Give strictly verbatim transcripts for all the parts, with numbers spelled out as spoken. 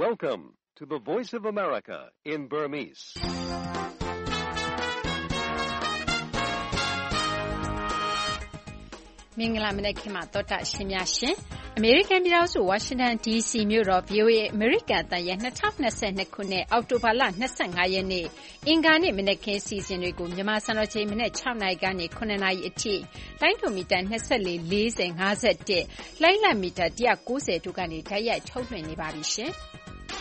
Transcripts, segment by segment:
Welcome to the Voice of America in Burmese. ။မင်္ဂလာမနက်ခင်းပါသောတာရှင်များရှင်။အမေရိကန်ပြည်ထောင်စုဝါရှင်တန် ဒီ စီ မြို့တော် ဗွီအိုအေ အမေရိကန်အသံရဲ့၂၀၂၂ ခုနှစ်အောက်တိုဘာလ၂၅ ရက်နေ့အင်္ဂါနေ့မနက်ခင်းအစီအစဉ်တွေကိုမြန်မာစံတော်ချိန်မနက်၆နာရီကနေ၇နာရီအထိလိုင်းဒိုမီတာ၂၄ ၄၀ ၅၁လိုင်းလံမီတာ၁၉၀တို့ကနေတိုက်ရိုက်ထုတ်လွှင့်နေပါပြီရှင်။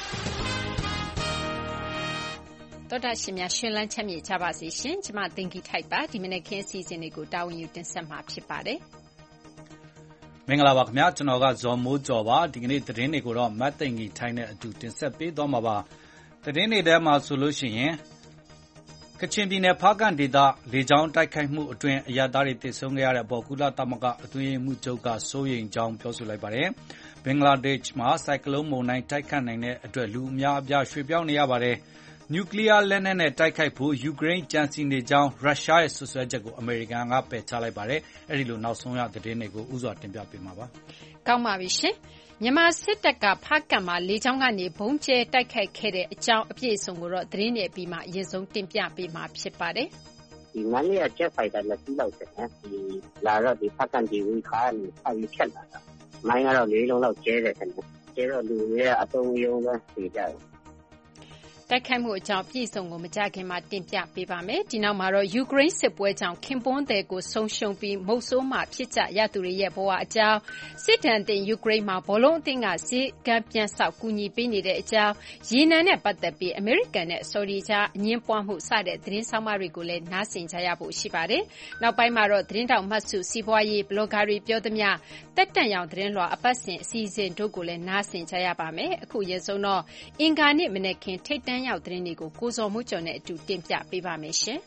တော်တာရှင်များရှင်လန်းချမ်းမြေ့ကြပါစေရှင်။ကျမသင်္ကီထိုက်ပါဒီမနက်ခင်းအစီအစဉ်တွေကိုတာဝန်ယူတင်ဆက်မှာဖြစ်ပါတယ်။မင်္ဂလာပါခင်ဗျာကျွန်တော်ကဇော်မိုးကျော်ပါဒီကနေ့သတင်းတွေကိုတော့မတ်သိန်ကြီးထိုင်းနဲ့အတူတင်ဆက်ပေးသွားမှာပါသတင်းတွေထဲမှာဆိုလို့ရှိရင်ကချင်ပြည်နယ်ဖားကန့်ဒေသလေကြောင်းတိုက်ခိုက်မှုအတွင်းအရသားတွေတိုက်ဆုံခဲ့ရတဲ့အပေါ်ကုလသမဂ္ဂအတွင်းမှုချုပ်ကစိုးရိမ်ကြောင်းပြောဆိုလိုက်ပါတယ်ဘင်္ဂလားဒေ့ရှ်မှာစိုက်ကလုန်းမုန်တိုင်းတိုက်ခတ်နိုင်တဲ့အတွက်လူအများအပြားရွှေ့ပြောင်းနေရပါတယ်နျူကလ িয়ার လက်နက်နဲ့တိုက်ခိုက်ဖို့ယူကရိန်းကြံစီနေကြောင်းရုရှားရဲ့ဆွဆွဲချက်ကိုအမေရိကန်ကပယ်ချလိုက်ပါတယ်။အဲဒီလိုနောက်ဆုံးရသတင်းတွေကိုဥစွာတင်ပြပေးမှာပါ။ကောင်းပါပြီရှင်။မြန်မာစစ်တပ်ကဖားကန့်မှာလေကြောင်းကနေဘုံကျဲတိုက်ခိုက်ခဲ့တဲ့အကြောင်းအပြည့်အစုံကိုတော့သတင်းတွေပြီးမှအရင်ဆုံးတင်ပြပေးမှာဖြစ်ပါတယ်။ဒီမန်လေးကဂျက်ဖိုက်တာလက်ပြီးလောက်တယ်နော်။ဒီလာတော့ဒီဖားကန့်ဒီဝီခါနေဆက်ပြီးဖြတ်လာတာ။မိုင်းကတော့လေးလုံးလောက်ကျဲတယ်ခင်ဗျ။ကျဲတော့လူတွေကအတုံးယုံပဲနေကြတယ်တိုက်ခိုက်မှုအကြောင်းပြည်စုံကိုမကြခင်မှာတင်ပြပေးပါမယ်။ဒီနောက်မှာတော့ယူကရိန်းစစ်ပွဲကြောင့်ခင်ပွန်းသည်ကိုဆုံးရှုံးပြီးမုတ်ဆိုးမှဖြစ်ကြရသူတွေရဲ့ဘဝအကြောင်းစစ်တမ်းတင်ယူကရိန်းမှာဘောလုံးအသင်းကစီကံပြန်ဆောက်ကူညီပေးနေတဲ့အကြောင်းရေနံနဲ့ပတ်သက်ပြီးအမေရိကန်နဲ့ဆော်ဒီကြားအငင်းပွားမှုစတဲ့သတင်းဆောင်မတွေကိုလည်းနားဆင်ကြရဖို့ရှိပါတယ်။နောက်ပိုင်းမှာတော့သတင်းတောက်မှတ်စုစီးပွားရေးဘလော့ဂါတွေပြောသမျှတက်တန့်ရောင်သတင်းလွှာအပတ်စဉ်အစီအစဉ်တို့ကိုလည်းနားဆင်ကြရပါမယ်။အခုရက်ဆုံးတော့အင်္ဂါနေ့မနေ့ခင်ထိတ်တန့်ရောက်သတင်းတွေကိုကိုဇော်မိုးကျော်နဲ့အတူတင်ပြပေးပါမယ်ရှင်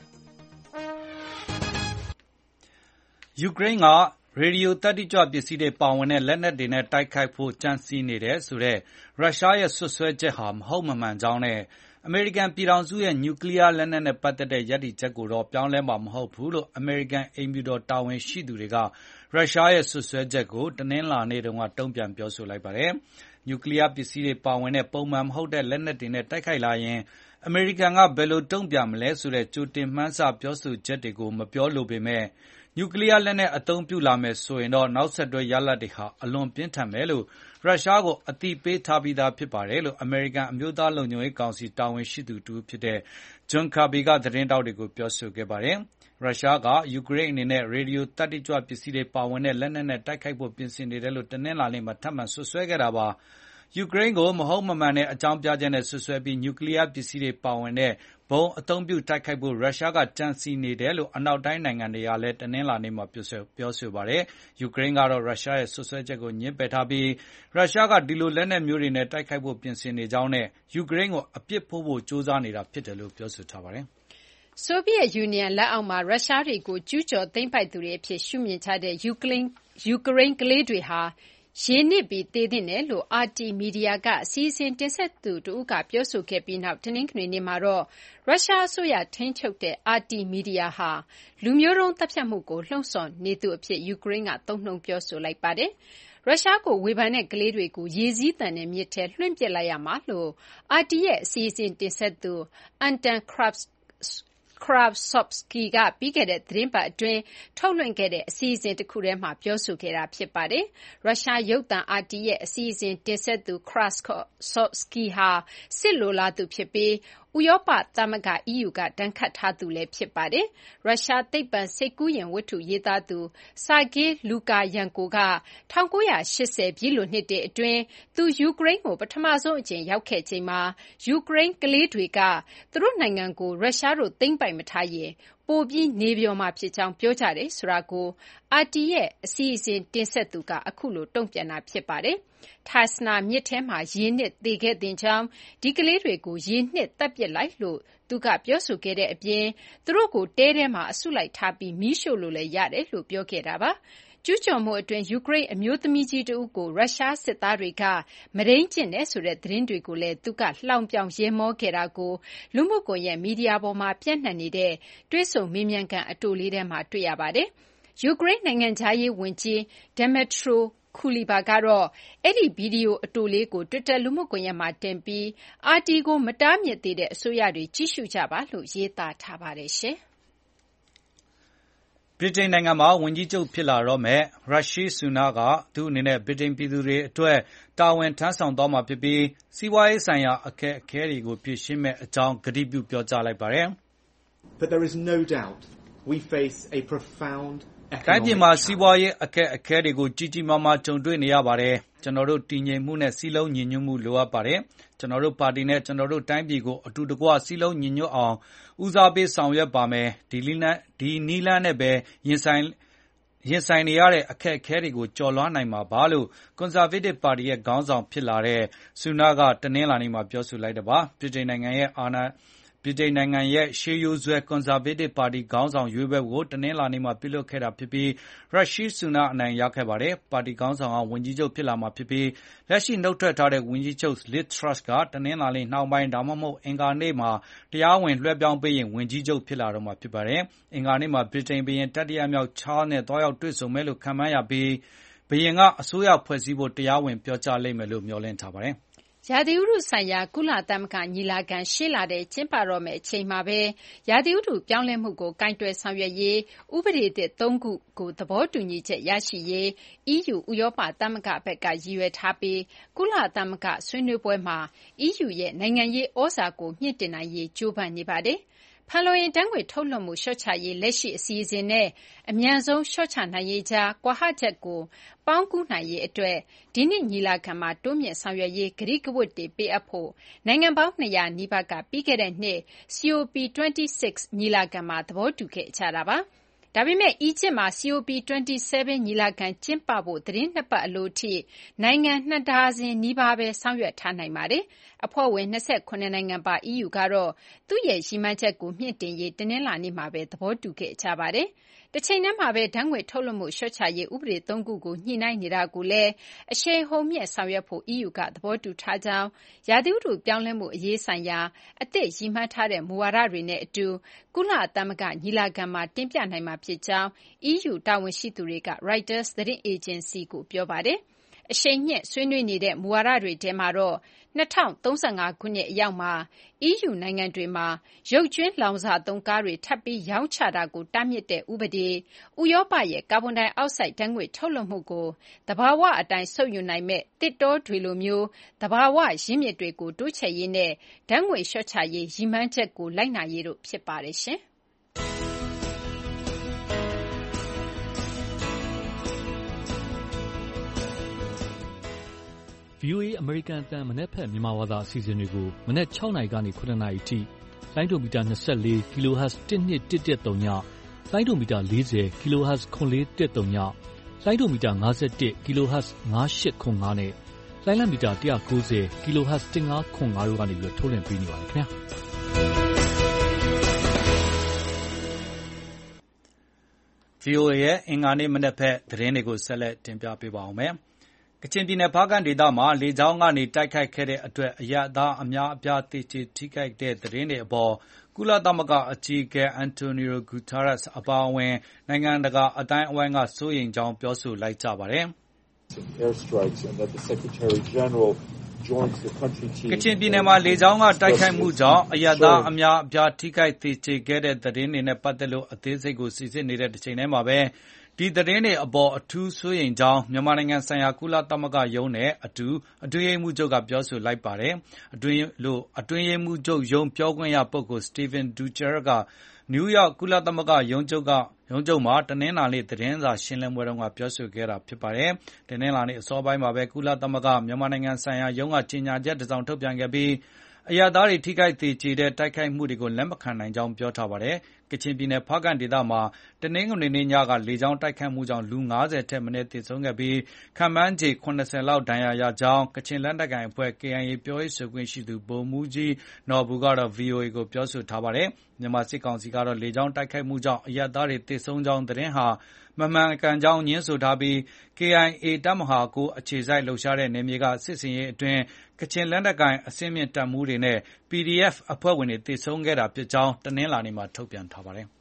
။ယူကရိန်းကရေဒီယိုတတိကျပစ္စည်းတွေပါဝင်တဲ့လက်နက်တွေနဲ့တိုက်ခိုက်ဖို့ကြံစည်နေတယ်ဆိုတဲ့ရုရှားရဲ့ဆွဆွဲချက်ဟာမဟုတ်မမှန်ကြောင်းနဲ့အမေရိကန်ပြည်ထောင်စုရဲ့နျူကလ িয়ার လက်နက်နဲ့ပတ်သက်တဲ့ရည်တည်ချက်ကိုတော့ပြောင်းလဲမှာမဟုတ်ဘူးလို့အမေရိကန်အိမ်ဖြူတော်တာဝန်ရှိသူတွေကရုရှားရဲ့ဆွဆွဲချက်ကိုတနင်္လာနေ့တုန်းကတုံ့ပြန်ပြောဆိုလိုက်ပါတယ်။နျူကလ িয়ার ပစ္စည်းတွေပါဝင်တဲ့ပုံမှန်မဟုတ်တဲ့လက်နက်တွေနဲ့တိုက်ခိုက်လာရင်အမေရိကန်ကဘယ်လိုတုံ့ပြန်မလဲဆိုတဲ့ကြိုတင်မှန်းဆပြောဆိုချက်တွေကိုမပြောလိုပေမဲ့နျူကလ িয়ার လက်နက်အသုံးပြုလာမယ်ဆိုရင်တော့နောက်ဆက်တွဲရလဒ်တွေဟာအလွန်ပြင်းထန်မယ်လို့ရုရှားကိုအသိပေးထားပြီးသားဖြစ်ပါတယ်လို့အမေရိကန်အမျိုးသားလုံခြုံရေးကောင်စီတာဝန်ရှိသူတူဖြစ်တဲ့ဂျွန်ကာဘီကသတင်းတောက်တွေကိုပြောဆိုခဲ့ပါတယ်။ရုရှားကယူကရိန်းအနေနဲ့ရေဒီယိုတတိကျပစ္စည်းတွေပါဝင်တဲ့လက်နက်နဲ့တိုက်ခိုက်ဖို့ပြင်ဆင်နေတယ်လို့တနင်္လာနေ့မှာထပ်မံဆွဆွဲခဲ့တာပါ။ယူကရိန်းကိုမဟုတ်မမှန်တဲ့အကြောင်းပြချက်နဲ့ဆွဆွဲပြီးနျူကလ িয়ার ပစ္စည်းတွေပါဝင်တဲ့ဘုံအသုံးပြုတိုက်ခိုက်ဖို့ရုရှားကကြံစည်နေတယ်လို့အနောက်တိုင်းနိုင်ငံတွေကလည်းတနင်္လာနေ့မှာပြောဆိုပြောဆိုပါတယ်။ယူကရိန်းကတော့ရုရှားရဲ့ဆွဆွဲချက်ကိုညှင်းပယ်ထားပြီးရုရှားကဒီလိုလက်နက်မျိုးတွေနဲ့တိုက်ခိုက်ဖို့ပြင်ဆင်နေကြောင်းနဲ့ယူကရိန်းကိုအပြစ်ဖို့ဖို့ကြိုးစားနေတာဖြစ်တယ်လို့ပြောဆိုထားပါတယ်။ဆိုဗီယက်ယူနီယံလက်အောက်မှာရုရှားတွေကိုကျူးကျော်သိမ်းပိုက်သူတွေအဖြစ်ရှုမြင်ကြတဲ့ယူကရိန်းယူကရိန်းကလေးတွေဟာရေနစ်ပြီးသေသင့်တယ်လို့ အာ တီ မီဒီယာကအစီအစဉ်တင်ဆက်သူတဦးကပြောဆိုခဲ့ပြီးနောက်တနင်္ဂနွေနေ့မှာတော့ရုရှားအစိုးရထိန်းချုပ်တဲ့ အာ တီ မီဒီယာဟာလူမျိုးတုံးသတ်ဖြတ်မှုကိုလှုံ့ဆော်နေသူအဖြစ်ယူကရိန်းကသုံးနှုန်းပြောဆိုလိုက်ပါတယ်။ရုရှားကိုဝေဖန်တဲ့ကလေးတွေကိုရေစီးသံနဲ့မြစ်ထဲလွှင့်ပစ်လိုက်ရမှာလို့ အာ တီ ရဲ့အစီအစဉ်တင်ဆက်သူအန်တန်ခရပ်ခရာဗ်ဆော့ဗ်စကီကပြီးခဲ့တဲ့သတင်းပတ်အတွင်းထုတ်လွှင့်ခဲ့တဲ့အစီအစဉ်တစ်ခုထဲမှာပြောဆိုခဲ့တာဖြစ်ပါတယ်။ရုရှားရုပ်သံ အာ တီ ရဲ့အစီအစဉ်တင်ဆက်သူခရာဗ်ဆော့ဗ်စကီဟာစစ်လိုလားသူဖြစ်ပြီးဥရောပသမဂ္ဂ အီးယူ ကဒဏ်ခတ်ထားသူလည်းဖြစ်ပါတယ်။ရုရှားသိပ္ပံစိတ်ကူးယဉ်ဝတ္ထုရေးသားသူဆာဂေးလူကာယန်ကိုက၁၉၈၀ပြည့်လွန်နှစ်တွေအတွင်းသူယူကရိန်းကိုပထမဆုံးအကြိမ်ရောက်ခဲ့ချိန်မှာယူကရိန်းကလေးတွေကသူတို့နိုင်ငံကိုရုရှားတို့သိမ်းပိုက်မထားရင်ပိုပြီးနေပျော်မှာဖြစ်ကြောင်းပြောကြတယ်ဆိုတာကို အာ တီ ရဲ့အစီအစဉ်တင်ဆက်သူကအခုလိုတုံ့ပြန်တာဖြစ်ပါတယ်။ထိုင်စနာမြစ်ထဲမှာရေနစ်သေခဲ့တင်ကြောင်းဒီကလေးတွေကိုရေနှစ်တပ်ပစ်လိုက်လို့သူကပြောဆိုခဲ့တဲ့အပြင်သူတို့ကိုတဲထဲမှာအဆုလိုက်ထားပြီးမီးရှို့လို့လည်းရတယ်လို့ပြောခဲ့တာပါ။ကျူးကျော်မှုအတွင်းယူကရိန်းအမျိုးသမီးကြီးတဦးကိုရုရှားစစ်သားတွေကမုဒိန်းကျင့်တယ်ဆိုတဲ့သတင်းတွေကိုလည်းသူကလှောင်ပြောင်ရဲမောခဲ့တာကိုလူမှုကွန်ရက်မီဒီယာပေါ်မှာပြန့်နှံ့နေတဲ့တွေ့ဆုံမေးမြန်းခန်းအတိုလေးထဲမှာတွေ့ရပါတယ်။ယူကရိန်းနိုင်ငံခြားရေးဝန်ကြီး Dmytro ခူလီဘာကတော့အဲ့ဒီဗီဒီယိုအတိုလေးကို Twitter လူမှုကွန်ရက်မှာတင်ပြီး အာတီကိုမတားမြစ်သေးတဲ့အစိုးရတွေကြည့်ရှုကြပါလို့ရေးသားထားပါတယ်ရှင်။ဗြိတိန်နိုင်ငံမှာဝန်ကြီးချုပ်ဖြစ်လာတော့မဲ့ရီရှီဆူနာကသူ့အနေနဲ့ဗြိတိန်ပြည်သူတွေအတွက်တာဝန်ထမ်းဆောင်သွားမှာဖြစ်ပြီးစီးပွားရေးဆိုင်ရာအခက်အခဲတွေကိုဖြေရှင်းမယ့်အကြောင်းကတိပြုပြောကြားလိုက်ပါတယ်။ But there is no doubt we face a profound တိုင်းပြည်မှာစီးပွားရေးအခက်အခဲတွေကိုကြီးကြီးမားမားကြုံတွေ့နေရပါတယ်။ကျွန်တော်တို့တည်ငြိမ်မှုနဲ့စည်းလုံးညီညွတ်မှုလိုအပ်ပါတယ်။ကျွန်တော်တို့ပါတီနဲ့ကျွန်တော်တို့တိုင်းပြည်ကိုအတူတကွစည်းလုံးညီညွတ်အောင်ဦးစားပေးဆောင်ရွက်ပါမယ်။ဒီလီလန်ဒီနီလန်နဲ့ပဲရင်ဆိုင်ရင်ဆိုင်နေရတဲ့အခက်အခဲတွေကိုကျော်လွှားနိုင်မှာပါလို့ကွန်ဆာဗေးတစ်ပါတီရဲ့ခေါင်းဆောင်ဖြစ်လာတဲ့ဆူနာကတနင်္လာနေ့မှာပြောဆိုလိုက်တာပါ။ဗြိတိန်နိုင်ငံရဲ့အာဏာဗြိတိန်နိုင်ငံရဲ့ရှေးရိုးစွဲကွန်ဆာဗေးတစ်ပါတီခေါင်းဆောင်ရွေးပွဲကိုတနင်္လာနေ့မှာပြုလုပ်ခဲ့တာဖြစ်ပြီးရီရှီဆူနာအနိုင်ရခဲ့ပါတယ်။ပါတီခေါင်းဆောင်ဟာဝန်ကြီးချုပ်ဖြစ်လာမှာဖြစ်ပြီးလက်ရှိနှုတ်ထွက်ထားတဲ့ဝန်ကြီးချုပ် Liz Truss ကတနင်္လာနေ့နှောင်းပိုင်းဒါမှမဟုတ်အင်္ဂါနေ့မှာတရားဝင်လွှဲပြောင်းပေးရင်ဝန်ကြီးချုပ်ဖြစ်လာတော့မှာဖြစ်ပါတယ်။အင်္ဂါနေ့မှာဗြိတိန်ဘုရင်တတိယမြောက်ချားနဲ့တွားရောက်တွေ့ဆုံမယ်လို့ခန့်မှန်းရပြီးဘုရင်ကအစိုးရဖွဲ့စည်းဖို့တရားဝင်ပြောကြားလိမ့်မယ်လို့မျှော်လင့်ထားပါတယ်။ရာသီဥတုဆိုင်ရာကုလသမဂ္ဂညီလာခံရှေ့လထဲကျင်းပတော့မယ့်အချိန်မှာပဲရာသီဥတုပြောင်းလဲမှုကိုကိုင်တွယ်ဆောင်ရွက်ရေးဥပဒေသစ်သုံးခုကိုသဘောတူညီချက်ရရှိရေး အီးယူ ဥရောပသမဂ္ဂဘက်ကရည်ရွယ်ထားပြီးကုလသမဂ္ဂဆွေးနွေးပွဲမှာ အီးယူရဲ့နိုင်ငံရေးဩဇာကိုမြှင့်တင်နိုင်ရေးကြိုးပမ်းနေပါတယ်။ဖန်လုံအိမ်ဓာတ်ငွေ့ထုတ်လွှတ်မှုလျှော့ချရေးလက်ရှိအစီအစဉ်နဲ့အမြန်ဆုံးလျှော့ချနိုင်ရေးကြားကွာဟချက်ကိုပေါင်းကူးနိုင်ရေးအတွက်ဒီနှစ်ညီလာခံမှာတိုးမြှင့်ဆောင်ရွက်ရေးကတိကဝတ်တွေပေးအပ်ဖို့နိုင်ငံပေါင်းနှစ်ရာနီးပါးကပြီးခဲ့တဲ့နှစ် စီ အို ပီ ၂၆ ညီလာခံမှာသဘောတူခဲ့ကြတာပါ။ဒါပေမဲ့အီဂျစ်မှာ စီ အို ပီ ၂၇ ညီလာခံကျင်းပဖို့သီတင်းနှစ်ပတ်အလိုထိနိုင်ငံနှစ်ဒါဇင်နီးပါးပဲဆောင်ရွက်ထားနိုင်ပါတယ်။အဖွဲ့ဝင်၂၇နိုင်ငံပါ အီးယူကတော့သူ့ရဲ့ရည်မှန်းချက်ကိုမြှင့်တင်ရေးတနင်္လာနေ့မှာပဲသဘောတူခဲ့ကြပါတယ်။တချိန်တည်းမှာပဲဓာတ်ငွေ့ထုတ်လွှတ်မှုလျှော့ချရေးဥပဒေသုံးခုကိုညှိနှိုင်းနေတာကိုလည်းအရှိန်အဟုန်မြှင့်ဆောင်ရွက်ဖို့ အီးယူကသဘောတူထားကြောင်းရာသီဥတုပြောင်းလဲမှုအရေးဆိုင်ရာအသစ်ရည်မှန်းထားတဲ့မူဝါဒတွေနဲ့အတူကုလသမဂ္ဂညီလာခံမှာတင်ပြနိုင်မှာဖြစ်ကြောင်း အီးယူတာဝန်ရှိသူတွေက Reuters သတင်းအေဂျင်စီကိုပြောပါတယ်။အရှိန်မြှင့်ဆွေးနွေးနေတဲ့မူဝါဒတွေထဲမှာတော့၂၀၃၅ခုနှစ်အရောက်မှာ အီးယူနိုင်ငံတွေမှာရုပ်ကြွင်းလောင်စာသုံးကားတွေထပ်ပြီးရောင်းချတာကိုတားမြစ်တဲ့ဥပဒေ၊ဥရောပရဲ့ကာဗွန်ဒိုင်အောက်ဆိုက်ဓာတ်ငွေ့ထုတ်လွှတ်မှုကိုသဘာဝအတိုင်းစုပ်ယူနိုင်မယ့်သစ်တောတွေလိုမျိုးသဘာဝရင်းမြစ်တွေကိုတိုးချဲ့ရေးနဲ့ဓာတ်ငွေ့လျှော့ချရေးရည်မှန်းချက်ကိုလိုက်နာရေးတို့ဖြစ်ပါတယ်ရှင်။ဗွီအိုအေအမေရိကန်အသံမနက်ဖြန်မြန်မာဘာသာအစီအစဉ်တွေကိုမနက်၆နာရီကနေခုနှစ်နာရီထိလိုင်းဒိုမီတာ၂၄ kHz တစ်နှစ်တစ်တစ်သုံးညလိုင်းဒိုမီတာ၄၀ kHz ခွန်လေးတစ်သုံးညလိုင်းဒိုမီတာ၅၁ kHz ၅၈ခွန်၅နဲ့လိုင်းလံမီတာ၁၉၀ kHz ၁၅ခွန်၅တို့ကနေပြီးထုတ်လွှင့်ပေးနေပါတယ်ခင်ဗျာ။ဗွီအိုအေရဲ့အင်္ဂါနေ့မနက်ဖက်သတင်းတွေကိုဆက်လက်တင်ပြပေးပါောင်းမယ်။ကချင်ပြည်နယ်ဖားကန့်ဒေသမှာလေကြောင်းကနေတိုက်ခိုက်ခဲ့တဲ့အတွက်အရပ်သားအများအပြားသေကျေထိခိုက်တဲ့သတင်းတွေအပေါ်ကုလသမဂ္ဂအကြီးအကဲအန်တိုနီယိုဂူတာရက်စ်အပါအဝင်နိုင်ငံတကာအတိုင်းအဝိုင်းကစိုးရိမ်ကြောင်းပြောဆိုလိုက်ကြပါတယ်။ကချင်ပြည်နယ်မှာလေကြောင်းကတိုက်ခိုက်မှုကြောင့်အရပ်သားအများအပြားထိခိုက်သေကျေခဲ့တဲ့သတင်းတွေနဲ့ပတ်သက်လို့အသေးစိတ်ကိုစီစစ်နေတဲ့တစ်ချိန်တည်းမှာပဲဒီသတင်းတွေအပေါ်အထူးစိုးရိမ်ကြောင်းမြန်မာနိုင်ငံဆိုင်ရာကုလသမဂ္ဂရုံးနဲ့အတူအတွင်းရေးမှူးချုပ်ကပြောဆိုလိုက်ပါတယ်။အတွင်းလို့အတွင်းရေးမှူးချုပ်ရုံးပြောခွင့်ရပုဂ္ဂိုလ် Stephane Dujarric ကနယူးယောက်ကုလသမဂ္ဂရုံးချုပ်ကရုံးချုပ်မှာတနင်္လာနေ့သတင်းစာရှင်းလင်းပွဲတုန်းကပြောဆိုခဲ့တာဖြစ်ပါတယ်။တနင်္လာနေ့အစောပိုင်းမှာပဲကုလသမဂ္ဂမြန်မာနိုင်ငံဆိုင်ရာရုံးကကြေညာချက်တစ်စောင်ထုတ်ပြန်ခဲ့ပြီးအရပ်သားတွေထိခိုက်သေကျေတဲ့တိုက်ခိုက်မှုတွေကိုလက်မခံနိုင်ကြောင်းပြောထားပါတယ်။ကချင်ပြည်နယ်ဖားကန့်ဒေသမှာတနင်္ဂနွေနေ့ညကလေကြောင်းတိုက်ခိုက်မှုကြောင့်လူ၅၀ထက်မနည်းသေဆုံးခဲ့ပြီးခန့်မှန်းခြေ၇၀လောက်ဒဏ်ရာရကြောင်းကချင်လက်နက်ကိုင်အဖွဲ့ ကေအိုင်အေ ပြောရေးဆိုခွင့်ရှိသူဗိုလ်မှူးကြီးနော်ဘူကတော့ ဗွီအိုအေကိုပြောဆိုထားပါတယ်။မြန်မာစစ်ကောင်စီကတော့လေကြောင်းတိုက်ခိုက်မှုကြောင့်အရပ်သားတွေသေဆုံးကြောင်းသတင်းဟာမမှန်ကန်ကြောင်းညင်းဆိုထားပြီး ကေအိုင်အေ တပ်မဟာ၉အခြေစိုက်လှုပ်ရှားတဲ့နယ်မြေကစစ်ဆင်ရေးအတွင်းကချင်လက်နက်ကိုင်အဆင့်မြင့်တပ်မှူးတွေနဲ့ ပီဒီအက်ဖ် အဖွဲ့ဝင်တွေသေဆုံးခဲ့တာဖြစ်ကြောင်းတနင်္လာနေ့မှာထုတ်ပြန်ထားပါတယ်။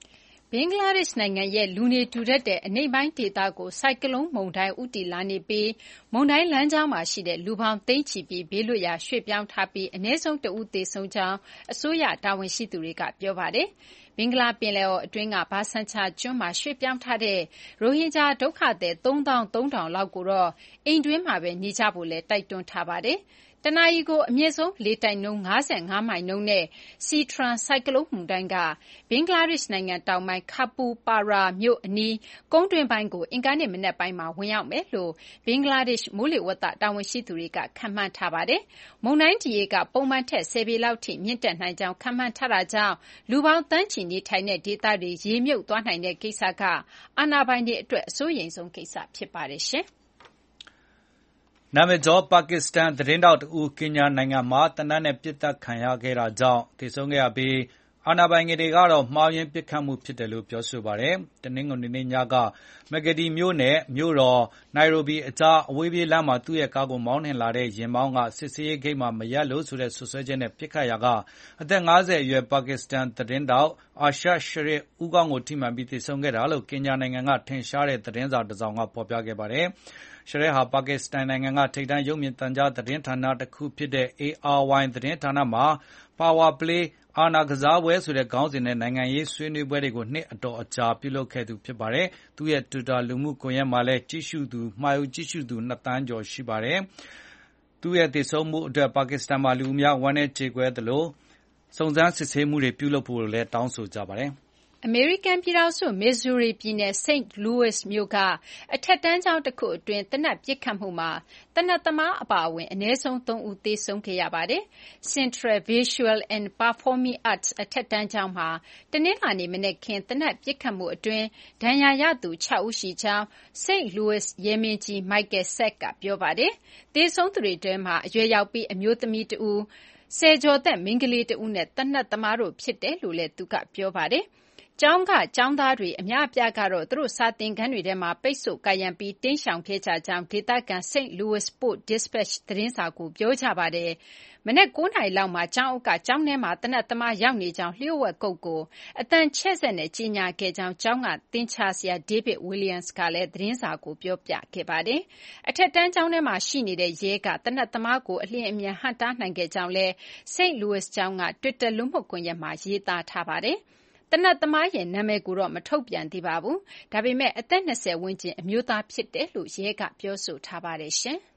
ဘင်္ဂလားဒေ့ရှ်နိုင်ငံရဲ့လူနေထူထပ်တဲ့အနိမ့်ပိုင်းဒေသကိုဆိုင်ကလုန်းမုန်တိုင်းဦးတည်လာနေပြီးမုန်တိုင်းလမ်းကြောင်းမှာရှိတဲ့လူပေါင်းသိန်းချီပြီးဘေးလွတ်ရာရွှေ့ပြောင်းထားပြီးအနည်းဆုံးတဦးသေဆုံးကြောင်းအစိုးရတာဝန်ရှိသူတွေကပြောပါတယ်။ဘင်္ဂလားပင်လယ်အော်အတွင်းကဘာဆန်ချာကျွန်းမှာရွှေ့ပြောင်းထားတဲ့ရိုဟင်ဂျာဒုက္ခသည်သုံးသောင်းသုံးထောင်လောက်ကိုတော့အိမ်တွင်းမှာပဲနေကြဖို့လည်းတိုက်တွန်းထားပါတယ်။တနအီကိုအမြင့်ဆုံးလေတိုက်နှုန်း၅၅မိုင်နှုန်းနဲ့စီထရန်ဆိုင်ကလုန်းမုန်တိုင်းကဘင်္ဂလားဒေ့ရှ်နိုင်ငံတောင်ပိုင်းခါပူပါရာမြို့အနီးကုန်းတွင်းပိုင်းကိုအင်္ဂါနေ့မနက်ပိုင်းမှာဝင်ရောက်မယ်လို့ဘင်္ဂလားဒေ့ရှ်မိုးလေဝသတာဝန်ရှိသူတွေကခန့်မှန်းထားပါတယ်။မုန်တိုင်းဒီရေကပုံမှန်ထက်ဆယ်ပေလောက်ထိမြင့်တက်နိုင်ကြောင်းခန့်မှန်းထားတာကြောင့်လူပေါင်းတန်းချီနေထိုင်တဲ့ဒေသတွေရေမြုပ်သွားနိုင်တဲ့ကိစ္စကအာဏာပိုင်တွေအတွက်အစိုးရိမ်ဆုံးကိစ္စဖြစ်ပါတယ်ရှင်။နာမည်ကျော်ပါကစ္စတန်သတင်းတောက်တဦးကင်ညာနိုင်ငံမှာတနတ်နဲ့ပြစ်တက်ခံရခဲ့တာကြောင့်တည်ဆုံးခဲ့ရပြီးအာဏာပိုင်တွေကတော့မှားယွင်းပစ်ခတ်မှုဖြစ်တယ်လို့ပြောဆိုပါတယ်။တနင်္ဂနွေနေ့ညကမဂဒီမြို့နဲ့မြို့တော်နိုင်ရိုဘီအကြားအဝေးပြေးလမ်းမှာသူ့ရဲ့ကားကိုမောင်းနှင်လာတဲ့ယာဉ်မောင်းကစစ်ဆေးရေးဂိတ်မှာမရပ်လို့ဆိုတဲ့ဆွဆွဲချက်နဲ့ပြစ်ခတ်ရာကအသက်၅၀အရွယ်ပါကစ္စတန်သတင်းတောက်အာရှတ်ရှရစ်ဦးခေါင်းကိုထိမှန်ပြီးတည်ဆုံးခဲ့တာလို့ကင်ညာနိုင်ငံကထင်ရှားတဲ့သတင်းစာတစ်စောင်ကဖော်ပြခဲ့ပါတယ်။ရှရဲဟာပါကစ္စတန်နိုင်ငံကထိပ်တန်းရုပ်မြင်သံကြားသတင်းဌာနတစ်ခုဖြစ်တဲ့ အေ အာရ် ဝိုင် သတင်းဌာနမှာ Power Play အာဏာကစားပွဲဆိုတဲ့ခေါင်းစဉ်နဲ့နိုင်ငံရေးဆွေးနွေးပွဲတွေကိုနှစ်အတော်ကြာပြုလုပ်ခဲ့သူဖြစ်ပါတယ်။သူ့ရဲ့ Twitter လူမှုကွန်ရက်မှာလည်းကြည့်ရှုသူမှာယူကြည့်ရှုသူနှစ်သန်းကျော်ရှိပါတယ်။သူ့ရဲ့တည်ဆုံမှုအတွက်ပါကစ္စတန်မှာလူအများဝမ်းနည်းကြေကွဲသလိုစုံစမ်းစစ်ဆေးမှုတွေပြုလုပ်ဖို့လည်းတောင်းဆိုကြပါတယ်။အမေရိကန်ပြည်ထောင်စုမစ်ဇူရီပြည်နယ် Saint Louis မြို့ကအထက်တန်းကျောင်းတစ်ခုအတွင်းသေနတ်ပစ်ခတ်မှုမှာသေနတ်သမားအပါအဝင်အနည်းဆုံးသုံးဦးသေဆုံးခဲ့ရပါတယ်။ Central Visual and Performing Arts အထက်တန်းကျောင်းမှာတနင်္လာနေ့မနက်ခင်းသေနတ်ပစ်ခတ်မှုအတွင်းဒဏ်ရာရသူ၆ဦးရှိကြောင်း Saint Louis ရဲမင်းကြီး Michael Sack ကပြောပါတယ်။သေဆုံးသူတွေထဲမှာအရွယ်ရောက်ပြီးအမျိုးသမီးတဦး၊ဆယ်ကျော်သက်မိန်းကလေးတဦးနဲ့သေနတ်သမားတို့ဖြစ်တယ်လို့လည်းသူကပြောပါတယ်။ကျောင်းကကျောင်းသားတွေအများအပြားကတော့သူတို့စာသင်ခန်းတွေထဲမှာပိတ်ဆို့ကာရံပြီးတိမ်းရှောင်ခဲ့ကြကြောင်းဒေသခံ Saint Louis Post-Dispatch သတင်းစာကိုပြောကြပါတယ်။မနက်၉နာရီလောက်မှာကျောင်းအုပ်ကကျောင်းထဲမှာသေနတ်သမားရောက်နေကြောင်းလျှို့ဝှက်ကုတ်ကိုအသံချဲ့စက်နဲ့ကြေညာခဲ့ကြောင်းကျောင်းကသင်္ချာဆရာ David Williams ကလည်းသတင်းစာကိုပြောပြခဲ့ပါတယ်။အထက်တန်းကျောင်းထဲမှာရှိနေတဲ့ရဲကသေနတ်သမားကိုအလျင်အမြန်ဟန့်တားနိုင်ခဲ့ကြောင်းလည်း Saint Louis ကျောင်းက Twitter လူမှုကွန်ရက်မှာရေးသားထားပါတယ်။သေနတ်သမားရဲ့နာမည်ကိုတော့မထုတ်ပြန်သေးပါဘူး။ဒါပေမဲ့အသက်၂၀ဝန်းကျင်အမျိုးသားဖြစ်တယ်လို့ရဲကပြောဆိုထားပါတယ်ရှင်။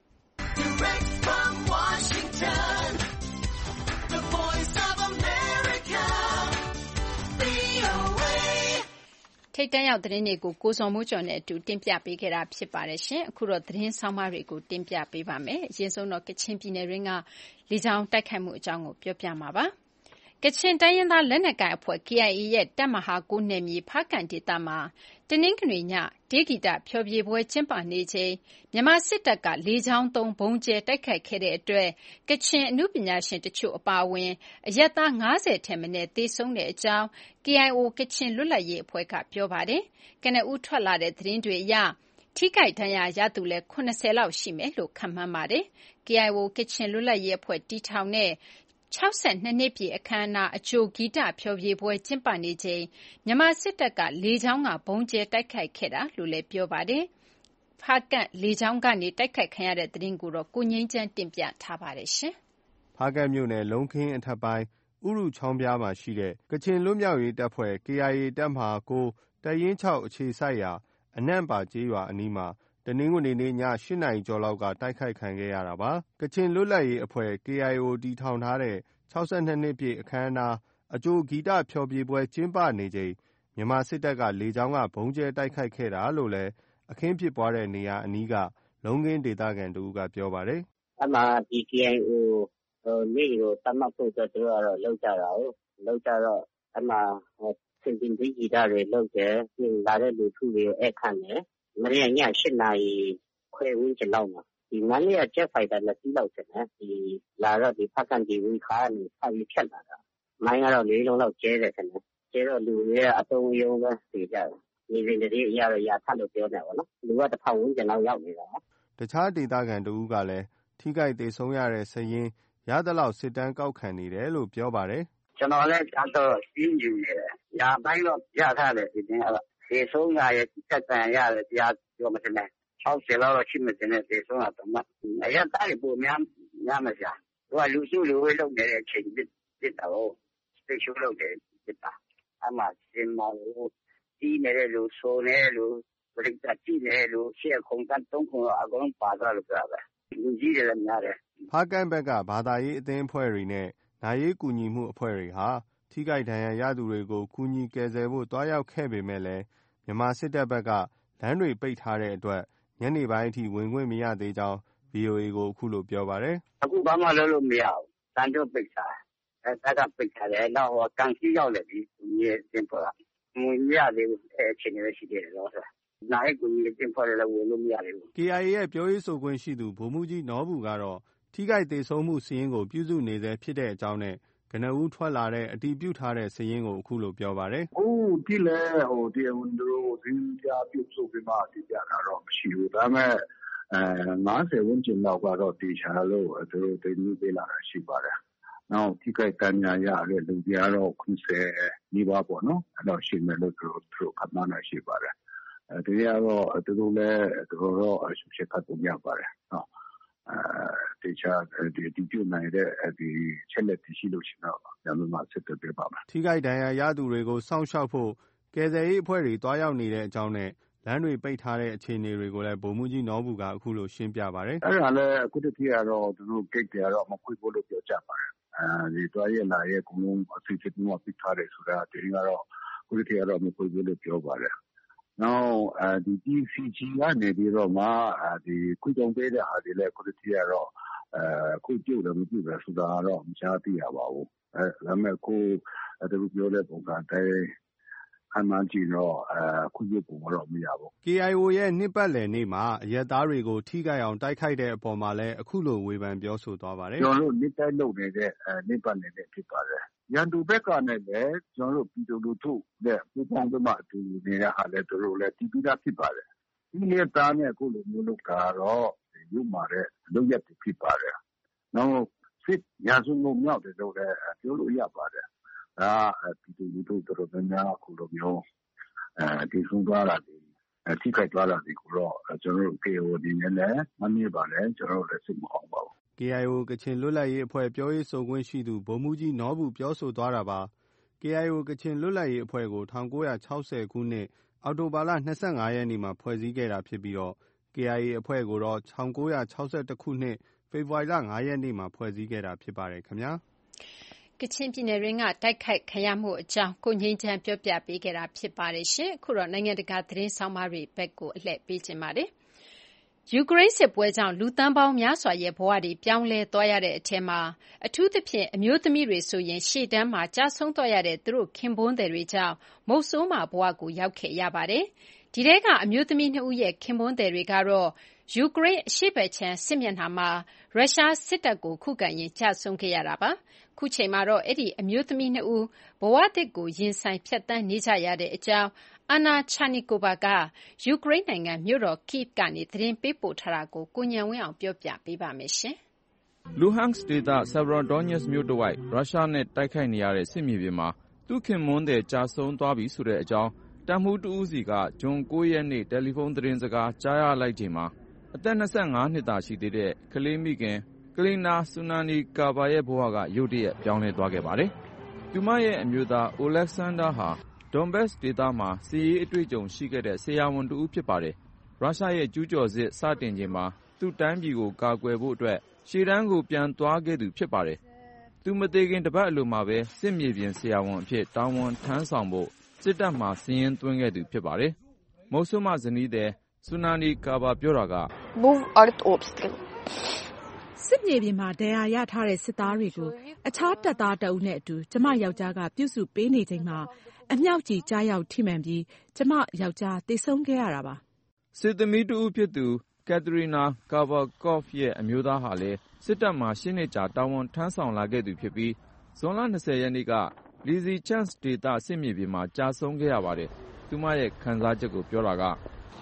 ထိပ်တန်းရောက်သတင်းတွေကိုကိုဇော်မိုးကျော်နဲ့အတူတင်ပြပေးခဲ့တာဖြစ်ပါတယ်ရှင်။အခုတော့သတင်းဆောင်းပါးတွေကိုတင်ပြပေးပါမယ်။အရင်ဆုံးတော့ကချင်ပြည်နယ်ရင်းကလေကြောင်းတိုက်ခိုက်မှုအကြောင်းကိုပြောပြမှာပါ။ကချင်တိုင်းရင်းသားလက်နက်ကိုင်အဖွဲ့ ကေအိုင်အေ ရဲ့တပ်မဟာ၉နယ်မြေဖားကန့်ဒေသမှာတနင်္ဂနွေညတေးဂီတဖျော်ဖြေပွဲကျင်းပနေချိန်မြန်မာစစ်တပ်ကလေကြောင်းသုံးဗုံးကျဲတိုက်ခိုက်ခဲ့တဲ့အတွက်ကချင်အနုပညာရှင်တချို့အပါအဝင်အရပ်သား၅၀ထက်မနည်းသေဆုံးတဲ့အကြောင်း ကေအိုင်အို ကချင်လွတ်လပ်ရေးအဖွဲ့ကပြောပါတယ်။ကနဦးထွက်လာတဲ့သတင်းတွေအရထိခိုက်ဒဏ်ရာရသူလည်း၇၀လောက်ရှိမယ်လို့ခန့်မှန်းပါတယ်။ ကေအိုင်အို ကချင်လွတ်လပ်ရေးအဖွဲ့တည်ထောင်တဲ့၆၂နှစ်ပြည့်အခမ်းအနားအကြိုဂီတဖျော်ဖြေပွဲကျင်းပနေချိန်မြန်မာစစ်တပ်ကလေကြောင်းကဗုံးကျဲတိုက်ခိုက်ခဲ့တာလို့လည်းပြောပါတယ်။ဖားကန့်လေကြောင်းကနေတိုက်ခိုက်ခံရတဲ့သတင်းကိုတော့ကိုငြိမ်းချမ်းတင်ပြထားပါတယ်ရှင်။ဖားကန့်မြို့နယ်လုံးခင်းအထက်ပိုင်းဥရုချောင်းပြားမှာရှိတဲ့ကချင်လွတ်မြောက်ရေးတပ်ဖွဲ့ ကေအိုင်အေ တပ်မဟာ၉တပ်ရင်း၆အခြေစိုက်ရာအနန့်ပါကျေးရွာအနီးမှာတနင်္ဂနွေနေ့ည၈နာရီကျော်လောက်ကတိုက်ခိုက်ခံခဲ့ရတာပါ။ကချင်လွတ်လပ်ရေးအဖွဲ့ ကေအိုင်အို တည်ထောင်ထားတဲ့၆၂နှစ်ပြည့်အခမ်းအနားအကြိုဂီတဖျော်ဖြေပွဲကျင်းပနေချိန်မြန်မာစစ်တပ်ကလေကြောင်းကဗုံးကျဲတိုက်ခိုက်ခဲ့တာလို့လည်းအခင်းဖြစ်ပွားတဲ့နေရာအနီးကလုံးခင်းဒေသခံတဦးကပြောပါတယ်။အဲ့မှာဒီ ကေအိုင်အို ဟိုနေ့ကိုတတ်မှတ်ဖို့အတွက်သူတို့ကတော့လောက်ကြတာကိုလောက်ကြတော့အဲ့မှာစင်တင်ဂီတတွေလောက်တယ်ပြင်လာတဲ့လူထုတွေအဲ့ခံတယ်မနေ့ည၈နာရီခွဲဝန်းကျင်လောက်မှာဒီမနေ့ကဂျက်ဖိုက်တာနှစ်စီးလောက်တယ်နော်ဒီလာတော့ဒီဖက်ကန်ဒီဝီခါနေဆက်ပြီးဖြတ်လာတာမိုင်းကတော့လေးလုံးလောက်ကျဲတယ်ခင်ဗျကျဲတော့လူတွေကအတုံးယုံပဲပြေးကြတယ်ဒီရင်တည်းအရာတော့ရာထလို့ပြောနေပါတော့လူကတစ်ဖက်ဝန်းကျင်လောက်ရောက်နေတာတခြားဒေသခံတဦးကလည်းထိခိုက်ဒေဆုံးရတဲ့စရင်ရသလောက်စစ်တမ်းကောက်ခံနေတယ်လို့ပြောပါတယ်ကျွန်တော်လည်းကတော့စီးယူနေတယ်ရာပိုင်းတော့ရထားတယ်ဒီနေ့ကသေဆုံးရရဲ့တက်တန်ရတယ်တရားပြောမှတယ်60လောက်ရှိမှတင်တဲ့သေဆုံးတော့မှအရတိုင်းပုံများများမရှာသူကလူစုလူဝေးလုပ်နေတဲ့အချိန်ဖြစ်ဖြစ်တော့စိတ်ရှုပ်လုပ်တယ်ဖြစ်တာအမှစင်မောတီးနေတဲ့လူဆိုနေတဲ့လူပရိသတ်ကြည့်နေတဲ့လူရှေ့ခုံတန်းတုံးခုအကုန်ပါသွားလို့ပြောတယ်လူကြီးတွေလည်းများတယ်ဖားကန့်ဘက်ကဘာသာရေးအသင်းအဖွဲ့တွေနဲ့နိုင်ရေးကူညီမှုအဖွဲ့တွေဟာထိခိုက်ဒဏ်ရာရသူတွေကိုကူညီကယ်ဆယ်ဖို့တွားရောက်ခဲ့ပေမဲ့လည်းမြန်မာစစ်တပ်ဘက်ကလမ်းတွေပိတ်ထားတဲ့အတွက်ညနေပိုင်းအထိဝင်ခွင့်မရသေးကြောင်း ဗီအိုအေ ကိုအခုလိုပြောပါတယ်အခုဘာမှလုပ်လို့မရဘူးတန်တော့ပိတ်ထားအဲတက်ကပိတ်ထားတယ်နောက်ဟောကန်စီရောက်လည်းပြီးမြေတင်ပေါ်လာမရသေးဘူးအဲအချိန်လေးရှိသေးတယ်တော့နိုင်ကူညီတင်ပေါ်လည်းဝင်လို့မရသေးဘူးကေအိုင်အေ ရဲ့ပြောရေးဆိုခွင့်ရှိသူဗိုလ်မှူးကြီးနော်ဘူကတော့ထိခိုက်သေဆုံးမှုစာရင်းကိုပြုစုနေဆဲဖြစ်တဲ့အကြောင်းနဲ့ကနဦးထွက်လာတဲ့အတည်ပြုထားတဲ့စာရင်းကိုအခုလိုပြောပါတယ်။အခုဒီလေဟိုဒီဝန်တို့ရင်းကြပြုစုပြီးမှဒီကြတာတော့မရှိဘူး။ဒါပေမဲ့အဲ၅၀ဝန်းကျင်လောက်ကတော့တေချာလို့သူတို့တင်ပြီးပေးလာတာရှိပါတယ်။နောက်ထိခိုက်တန်းညာရတဲ့လူတွေကတော့ခုဆယ်နီးပါးပေါ့နော်။အဲ့တော့ရှိမယ်လို့သူတို့သူတို့ခန့်မှန်းတာရှိပါတယ်။အဲဒီကတော့သူတို့လည်းသူတို့တော့အရှုပ်ချက်ပုံရပါတယ်နော်။အဲတေချာဒီဒီပြုနိုင်တဲ့ဒီချက်လက်တရှိလို့ရှိတော့ညမမဆက်တဲ့ပြပါမယ်ထိခိုက်ဒဏ်ရာရသူတွေကိုစောင့်ရှောက်ဖို့ကယ်ဆယ်ရေးအဖွဲ့တွေတွားရောက်နေတဲ့အကြောင်းနဲ့လမ်းတွေပိတ်ထားတဲ့အခြေအနေတွေကိုလည်းဗိုလ်မှူးကြီးနော်ဘူကအခုလိုရှင်းပြပါတယ်အဲ့ဒါလည်းအခုတည်းကတော့သူတို့ gate တွေကတော့မခွင့်ဖို့လို့ပြောကြပါတယ်အဲဒီတွားရလာရဲ့ကုလုံးအစီအစဉ်မျိုးပိတ်ထားတယ်ဆိုတာဒီကတော့အခုတည်းကတော့မခွင့်ဖို့လို့ပြောပါတယ်နောက်ဒီ ဒီ စီ ဂျီ ကနေပြီးတော့မှဒီကုတုံပေးတဲ့ဟာတွေလည်းခုတည်းကတော့အခုပြုတ်တယ်မပြုတ်တယ်ဆိုတာတော့မချားသိရပါဘူးအဲဒါမဲ့ကိုသူတို့ပြောတဲ့ပုံစံတိုင်းအမှန်ကြီးတော့အခုပြုတ်ပုံတော့မရဘူးကေအိုင်အို ရဲ့နှစ်ပတ်လည်နေ့မှာအရက်သားတွေကိုထိခိုက်အောင်တိုက်ခိုက်တဲ့အပေါ်မှာလည်းအခုလိုဝေဖန်ပြောဆိုသွားပါတယ်ကျွန်တော်တို့နှစ်တိုင်းလုပ်နေတဲ့နှစ်ပတ်လည်နေ့ဖြစ်ပါတယ်ရန်သူဘက်ကနဲ့လည်းကျွန်တော်တို့ပြည်သူလူထုနဲ့ပူးပေါင်းပြီးမှအတူနေတဲ့ဟာလည်းသူတို့လည်းတည်ပြီးသားဖြစ်ပါတယ်ဒီနေ့သားနဲ့အခုလိုမျိုးလုပ်တာတော့ရုပ်မာတဲ့လုပ်ရက်ဖြစ်ပါတယ်နောက်စစ်ရာဇဝတ်မြောက်တယ်လို့လည်းပြောလို့ရပါတယ်ဒါပြည်သူလူထုတို့တော်များအခုလိုမျိုးအဲဒီဆုံးသွားတာဒီထိခိုက်သွားတာဒီကိုတော့ကျွန်တော်တို့ ကေ အို ဒီနဲ့လည်းမမြင်ပါနဲ့ကျွန်တော်တို့လည်းစိတ်မအောင်ပါဘူးကေ အိုင် အို ကချင်လွတ်လပ်ရေးအဖွဲ့ပြောရေးဆိုခွင့်ရှိသူဗိုလ်မှူးကြီးနော်ဘူပြောဆိုသွားတာပါ ကေ အိုင် အို ကချင်လွတ်လပ်ရေးအဖွဲ့ကို၁၉၆၀ခုနှစ်အောက်တိုဘာလ၂၅ရက်နေ့မှာဖွဲ့စည်းခဲ့တာဖြစ်ပြီးတော့ ကေ အိုင် အေ အဖွဲ့ကိုတော့၁၉၆၁ခုနှစ်ဖေဖော်ဝါရီလ၅ရက်နေ့မှာဖွဲ့စည်းခဲ့တာဖြစ်ပါတယ်ခင်ဗျာကချင်ပြည်နယ်တွင်းကတိုက်ခိုက်ခံရမှုအကြောင်းကိုငိမ့်ချမ်းပြောပြပေးခဲ့တာဖြစ်ပါတယ်ရှင်အခုတော့နိုင်ငံတကာသတင်းဆောင်မတွေဘက်ကိုအလှည့်ပေးခြင်းပါတယ်ယူကရိန်းစစ်ပွဲကြောင့်လူသန်းပေါင်းများစွာရဲ့ဘဝတွေပြောင်းလဲသွားရတဲ့အထက်မှာအထူးသဖြင့်အမျိုးသမီးတွေဆိုရင်ရှေ့တန်းမှာကြာဆုံးသွားရတဲ့သူတို့ခင်ပွန်းတွေကြောင့်မုတ်ဆိုးမှာဘဝကိုရောက်ခဲ့ရပါတယ်ဒီထဲကအမျိုးသမီးနှစ်ဦးရဲ့ခင်ပွန်းတွေကတော့ယူကရိန်းအရှေ့ဘက်ခြမ်းစစ်မျက်နှာမှာရုရှားစစ်တပ်ကိုခုခံရင်းကြာဆုံးခဲ့ရတာပါခုချိန်မှာတော့အဲ့ဒီအမျိုးသမီးနှစ်ဦးဘဝသစ်ကိုရင်ဆိုင်ဖြတ်တန်းနေကြရတဲ့အကြောင်းအာနာချာနီကိုဗာကယူကရိန်းနိုင်ငံမြို့တော် Kyiv ကနေသတင်းပေးပို့ထားတာကိုကိုဉာဏ်ဝင်းအောင်ပြောပြပေးပါမယ်ရှင်။ Luhansk ဒေသ Severodonetsk မြို့တဝိုက်ရုရှားနဲ့တိုက်ခိုက်နေရတဲ့စစ်မြေပြင်မှာသူ့ခင်မွန်းတဲ့ကြာဆုံးသွားပြီဆိုတဲ့အကြောင်းတပ်မှူးတဦးစီကဇွန်၉ရက်နေ့တယ်လီဖုန်းသတင်းစကားကြားရလိုက်ချိန်မှာအသက်၂၅နှစ်သာရှိသေးတဲ့ကလေးမိခင်ကလီနာဆူနာနီကာဘာရဲ့ဘဝကရုတ်တရက်ပြောင်းလဲသွားခဲ့ပါတယ်။သူမရဲ့အမျိုးသားအိုလက်ဆန်ဒါဟာဒွန်ဘက်စ်ဒေသမှာစစ်ရေးအတွေ့အကြုံရှိခဲ့တဲ့ဆရာဝန်တဦးဖြစ်ပါတယ်။ရုရှားရဲ့ကျူးကျော်စစ်စတင်ချိန်မှာသူ့တိုင်းပြည်ကိုကာကွယ်ဖို့အတွက်ရှေ့တန်းကိုပြန်သွားခဲ့သူဖြစ်ပါတယ်။သူမသေးခင်တပတ်အလိုမှာပဲစစ်မြေပြင်ဆရာဝန်အဖြစ်တာဝန်ထမ်းဆောင်ဖို့စစ်တပ်မှာစာရင်းသွင်းခဲ့သူဖြစ်ပါတယ်။မုတ်ဆိုးမဇနီးတဲ့ဆူနာနီကာဘာပြောတာကစစ်မြေပြင်မှာဒဏ်ရာရထားတဲ့စစ်သားတွေကိုအခြားတပ်သားတအုပ်နဲ့အတူကျမယောက်ျားကပြုစုပေးနေချိန်မှာအမြောက်ကြီးကြားရောက်ထိမှန်ပြီးကျမယောက်ျားသေဆုံးခဲ့ရတာပါစစ်သမီးတဦးဖြစ်သူကက်ထရီနာကာဗာကော့ဖ်ရဲ့အမျိုးသားဟာလည်းစစ်တပ်မှာရှစ်နှစ်ကြာတာဝန်ထမ်းဆောင်လာခဲ့သူဖြစ်ပြီးဇွန်လ၂၀ရက်နေ့ကလီဇီချန့်စ်ဒေသစစ်မြေပြင်မှာကြာဆုံးခဲ့ရပါတယ်သူမရဲ့ခံစားချက်ကိုပြောတာက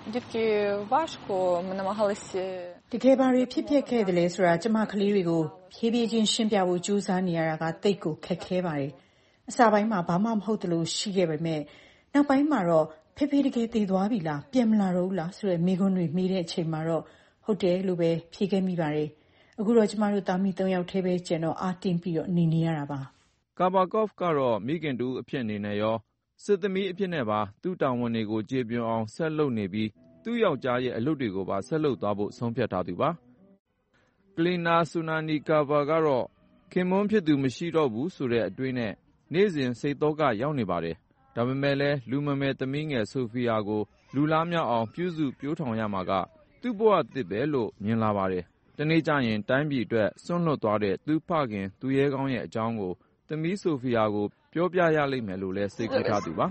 တကယ်ပါရီဖြစ်ဖြစ်ခဲ့တယ်လေဆိုတာကျမကလေးတွေကိုဖြည်းဖြည်းချင်းရှင်းပြဖို့ကြိုးစားနေရတာကတိတ်ကိုခက်ခဲပါတယ်အစာပိုင်းမှာဘာမှမဟုတ်တယ်လို့ရှိခဲ့ပေမဲ့နောက်ပိုင်းမှာတော့ဖေဖေတကယ်တည်သွားပြီလားပြန်မလာတော့ဘူးလားဆိုတဲ့မိခွန်းတွေမိတဲ့အချိန်မှာတော့ဟုတ်တယ်လို့ပဲဖြေခဲ့မိပါတယ်အခုတော့ကျမတို့တာမီသုံးယောက်ထဲပဲကျန်တော့အားတင်းပြီးတော့နေနေရတာပါကာဘာကော့ဖ်ကတော့မိခင်တူအဖြစ်အနေနဲ့ရောစစ်သမီးအဖြစ်နဲ့ပါသူ့တာဝန်တွေကိုကျေပြွန်အောင်ဆက်လုပ်နေပြီးသူ့ယောက်ျားရဲ့အလုပ်တွေကိုပါဆက်လုပ်သွားဖို့ဆုံးဖြတ်ထားသူပါကလီနာဆူနာနီကာဘာကတော့ခင်မွန်းဖြစ်သူမရှိတော့ဘူးဆိုတဲ့အတွေးနဲ့နေ့စဉ်စိတ်သောကရောက်နေပါတယ်ဒါပေမဲ့လည်းလူမမယ်သမီးငယ်ဆိုဖီယာကိုလူလားမြောက်အောင်ပြုစုပျိုးထောင်ရမှာကသူ့ဘဝသစ်ပဲလို့မြင်လာပါတယ်တနေ့ကျရင်တိုင်းပြည်အတွက်စွန့်လွတ်သွားတဲ့သူ့ဖခင်သူရဲကောင်းရဲ့အကြောင်းကိုသမီးဆိုဖီယာကိုပြောပြရလိမ့်မယ်လို့လည်းစိတ်ကူးထားသူပါ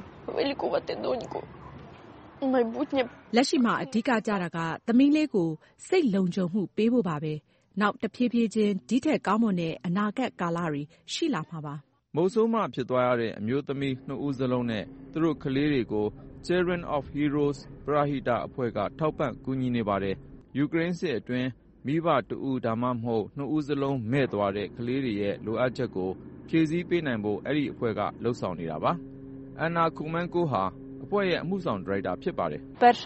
လက်ရှိမှာအဓိကကြတာကသမီးလေးကိုစိတ်လုံခြုံမှုပေးဖို့ပါပဲနောက်တဖြည်းဖြည်းချင်းဒီထက်ကောင်းမွန်တဲ့အနာဂတ်ကာလတွေရှိလာမှာပါမုတ်ဆိုးမဖြစ်သွားရတဲ့အမျိုးသမီးနှစ်ဦးစလုံးနဲ့သူတို့ကလေးတွေကို Children of Heroes ပရဟိတအဖွဲ့ကထောက်ပံ့ကူညီနေပါတယ်ယူကရိန်းစစ်အတွင်းမိဘတဦးဒါမှမဟုတ်နှစ်ဦးစလုံးမဲ့သွားတဲ့ကလေးတွေရဲ့လိုအပ်ချက်ကိုဖြည့်ဆည်းပေးနိုင်ဖို့အဲ့ဒီအဖွဲ့ကလှုပ်ဆောင်နေတာပါအန်နာကူမန်ကိုဟာအဖွဲ့ရဲ့အမှုဆောင်ဒါရိုက်တာဖြစ်ပါတယ်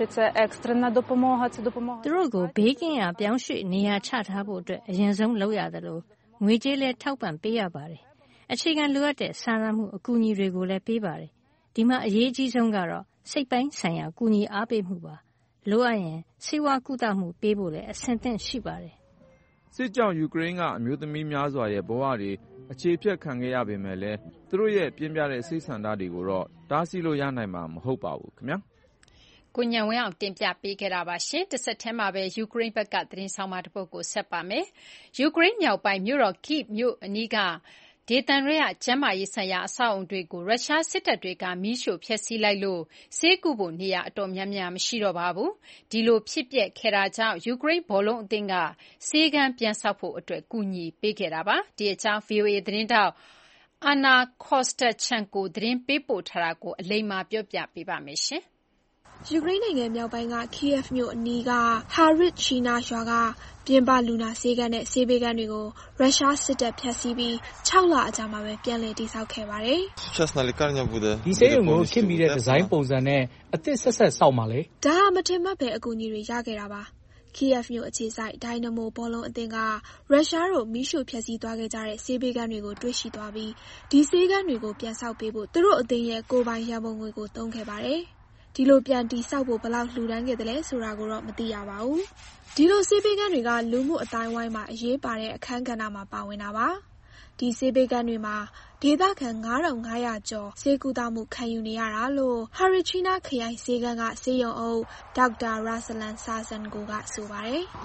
သူတို့ကိုဘေးကင်းရာပြောင်းရွှေ့နေရာချထားဖို့အတွက်အရင်ဆုံးလုပ်ရတယ်လို့ငွေကြေးလည်းထောက်ပံ့ပေးရပါတယ်အခြေခံလိုအပ်တဲ့စားသမှုအကူအညီတွေကိုလည်းပေးပါတယ်ဒီမှာအရေးကြီးဆုံးကတော့စိတ်ပိုင်းဆိုင်ရာကူညီအားပေးမှုပါလိုအပ်ရင်ဆေးဝါးကုသမှုပေးဖို့လည်းအဆင်သင့်ရှိပါတယ်စစ်ကြောင့်ယူကရိန်းကအမျိုးသမီးများစွာရဲ့ဘဝတွေအခြေဖြတ်ခံခဲ့ရပေမဲ့လည်းသူတို့ရဲ့ပြင်းပြတဲ့စိတ်ဆန္ဒတွေကိုတော့တားဆီးလို့ရနိုင်မှာမဟုတ်ပါဘူးခင်ဗျာကိုညံဝင်းအောင်တင်ပြပေးခဲ့တာပါရှင်တစ်ဆက်တည်းမှာပဲယူကရိန်းဘက်ကသတင်းဆောင်မတစ်ပုဒ်ကိုဆက်ပါမယ်ယူကရိန်းမြောက်ပိုင်းမြို့တော် Kyiv မြို့အနီးကဒေသန္တရကျန်းမာရေးဆိုင်ရာအဆောက်အုံတွေကိုရုရှားစစ်တပ်တွေကမီးရှို့ဖျက်ဆီးလိုက်လို့ဆေးကုဖို့နေရာအတော်များများမရှိတော့ပါဘူး။ဒီလိုဖြစ်ပျက်ခဲ့တာကြောင့်ယူကရိန်းဘောလုံးအသင်းကဆေးခန်းပြန်ဆောက်ဖို့အတွက်ကူညီပေးခဲ့တာပါ။ဒီအကြောင်း ဗွီအိုအေ သတင်းထောက် Anna Kostachenko သတင်းပေးပို့ထားတာကိုအလိမ္မာပြောပြပေးပါမယ်ရှင်။ယူကရိန်းနိုင်ငံမြောက်ပိုင်းက Kyiv မြို့အနီးက Harychina ရွာကပြင်ပလူနာဆေးခန်းနဲ့ဆေးပေးခန်းတွေကိုရုရှားစစ်တပ်ဖျက်ဆီးပြီး၆လအကြာမှာပဲပြန်လည်တည်ဆောက်ခဲ့ပါတယ်။ဒီဆေးရုံကိုခေတ်မီတဲ့ဒီဇိုင်းပုံစံနဲ့အသစ်ဆက်ဆက်ဆောက်မှာလေ။ဒါဟာမထင်မှတ်ပဲအကူအညီတွေရခဲ့တာပါ။ Kyiv မြို့အခြေစိုက်ဒိုင်နမိုဘောလုံးအသင်းကရုရှားတို့မီးရှို့ဖျက်ဆီးသွားခဲ့ကြတဲ့ဆေးပေးခန်းတွေကိုတွေ့ရှိသွားပြီးဒီဆေးခန်းတွေကိုပြန်ဆောက်ပေးဖို့သူတို့အသင်းရဲ့ကိုယ်ပိုင်ရန်ပုံငွေကိုသုံးခဲ့ပါတယ်။ဒီလိုပြန်တည်ဆောက်ဖို့ဘယ်လောက်လှူဒန်းခဲ့တယ်လဲဆိုတာကိုတော့မသိရပါဘူး။ဒီလိုဆေးပေးခန်းတွေကလူမှုအတိုင်းဝိုင်းမှာအရေးပါတဲ့အခန်းကဏ္ဍမှာပါဝင်တာပါ။ဒီဆေးပေးခန်းတွေမှာဒေသခံငါးထောင်ငါးရာကျော်ဆေးကုသမှုခံယူနေရတာလို့ Harychina ခရိုင်ဆေးခန်းကဆေးရုံအုပ်ဒေါက်တာရာဆလန်ဆာဇန်ကိုကဆိုပါတယ်။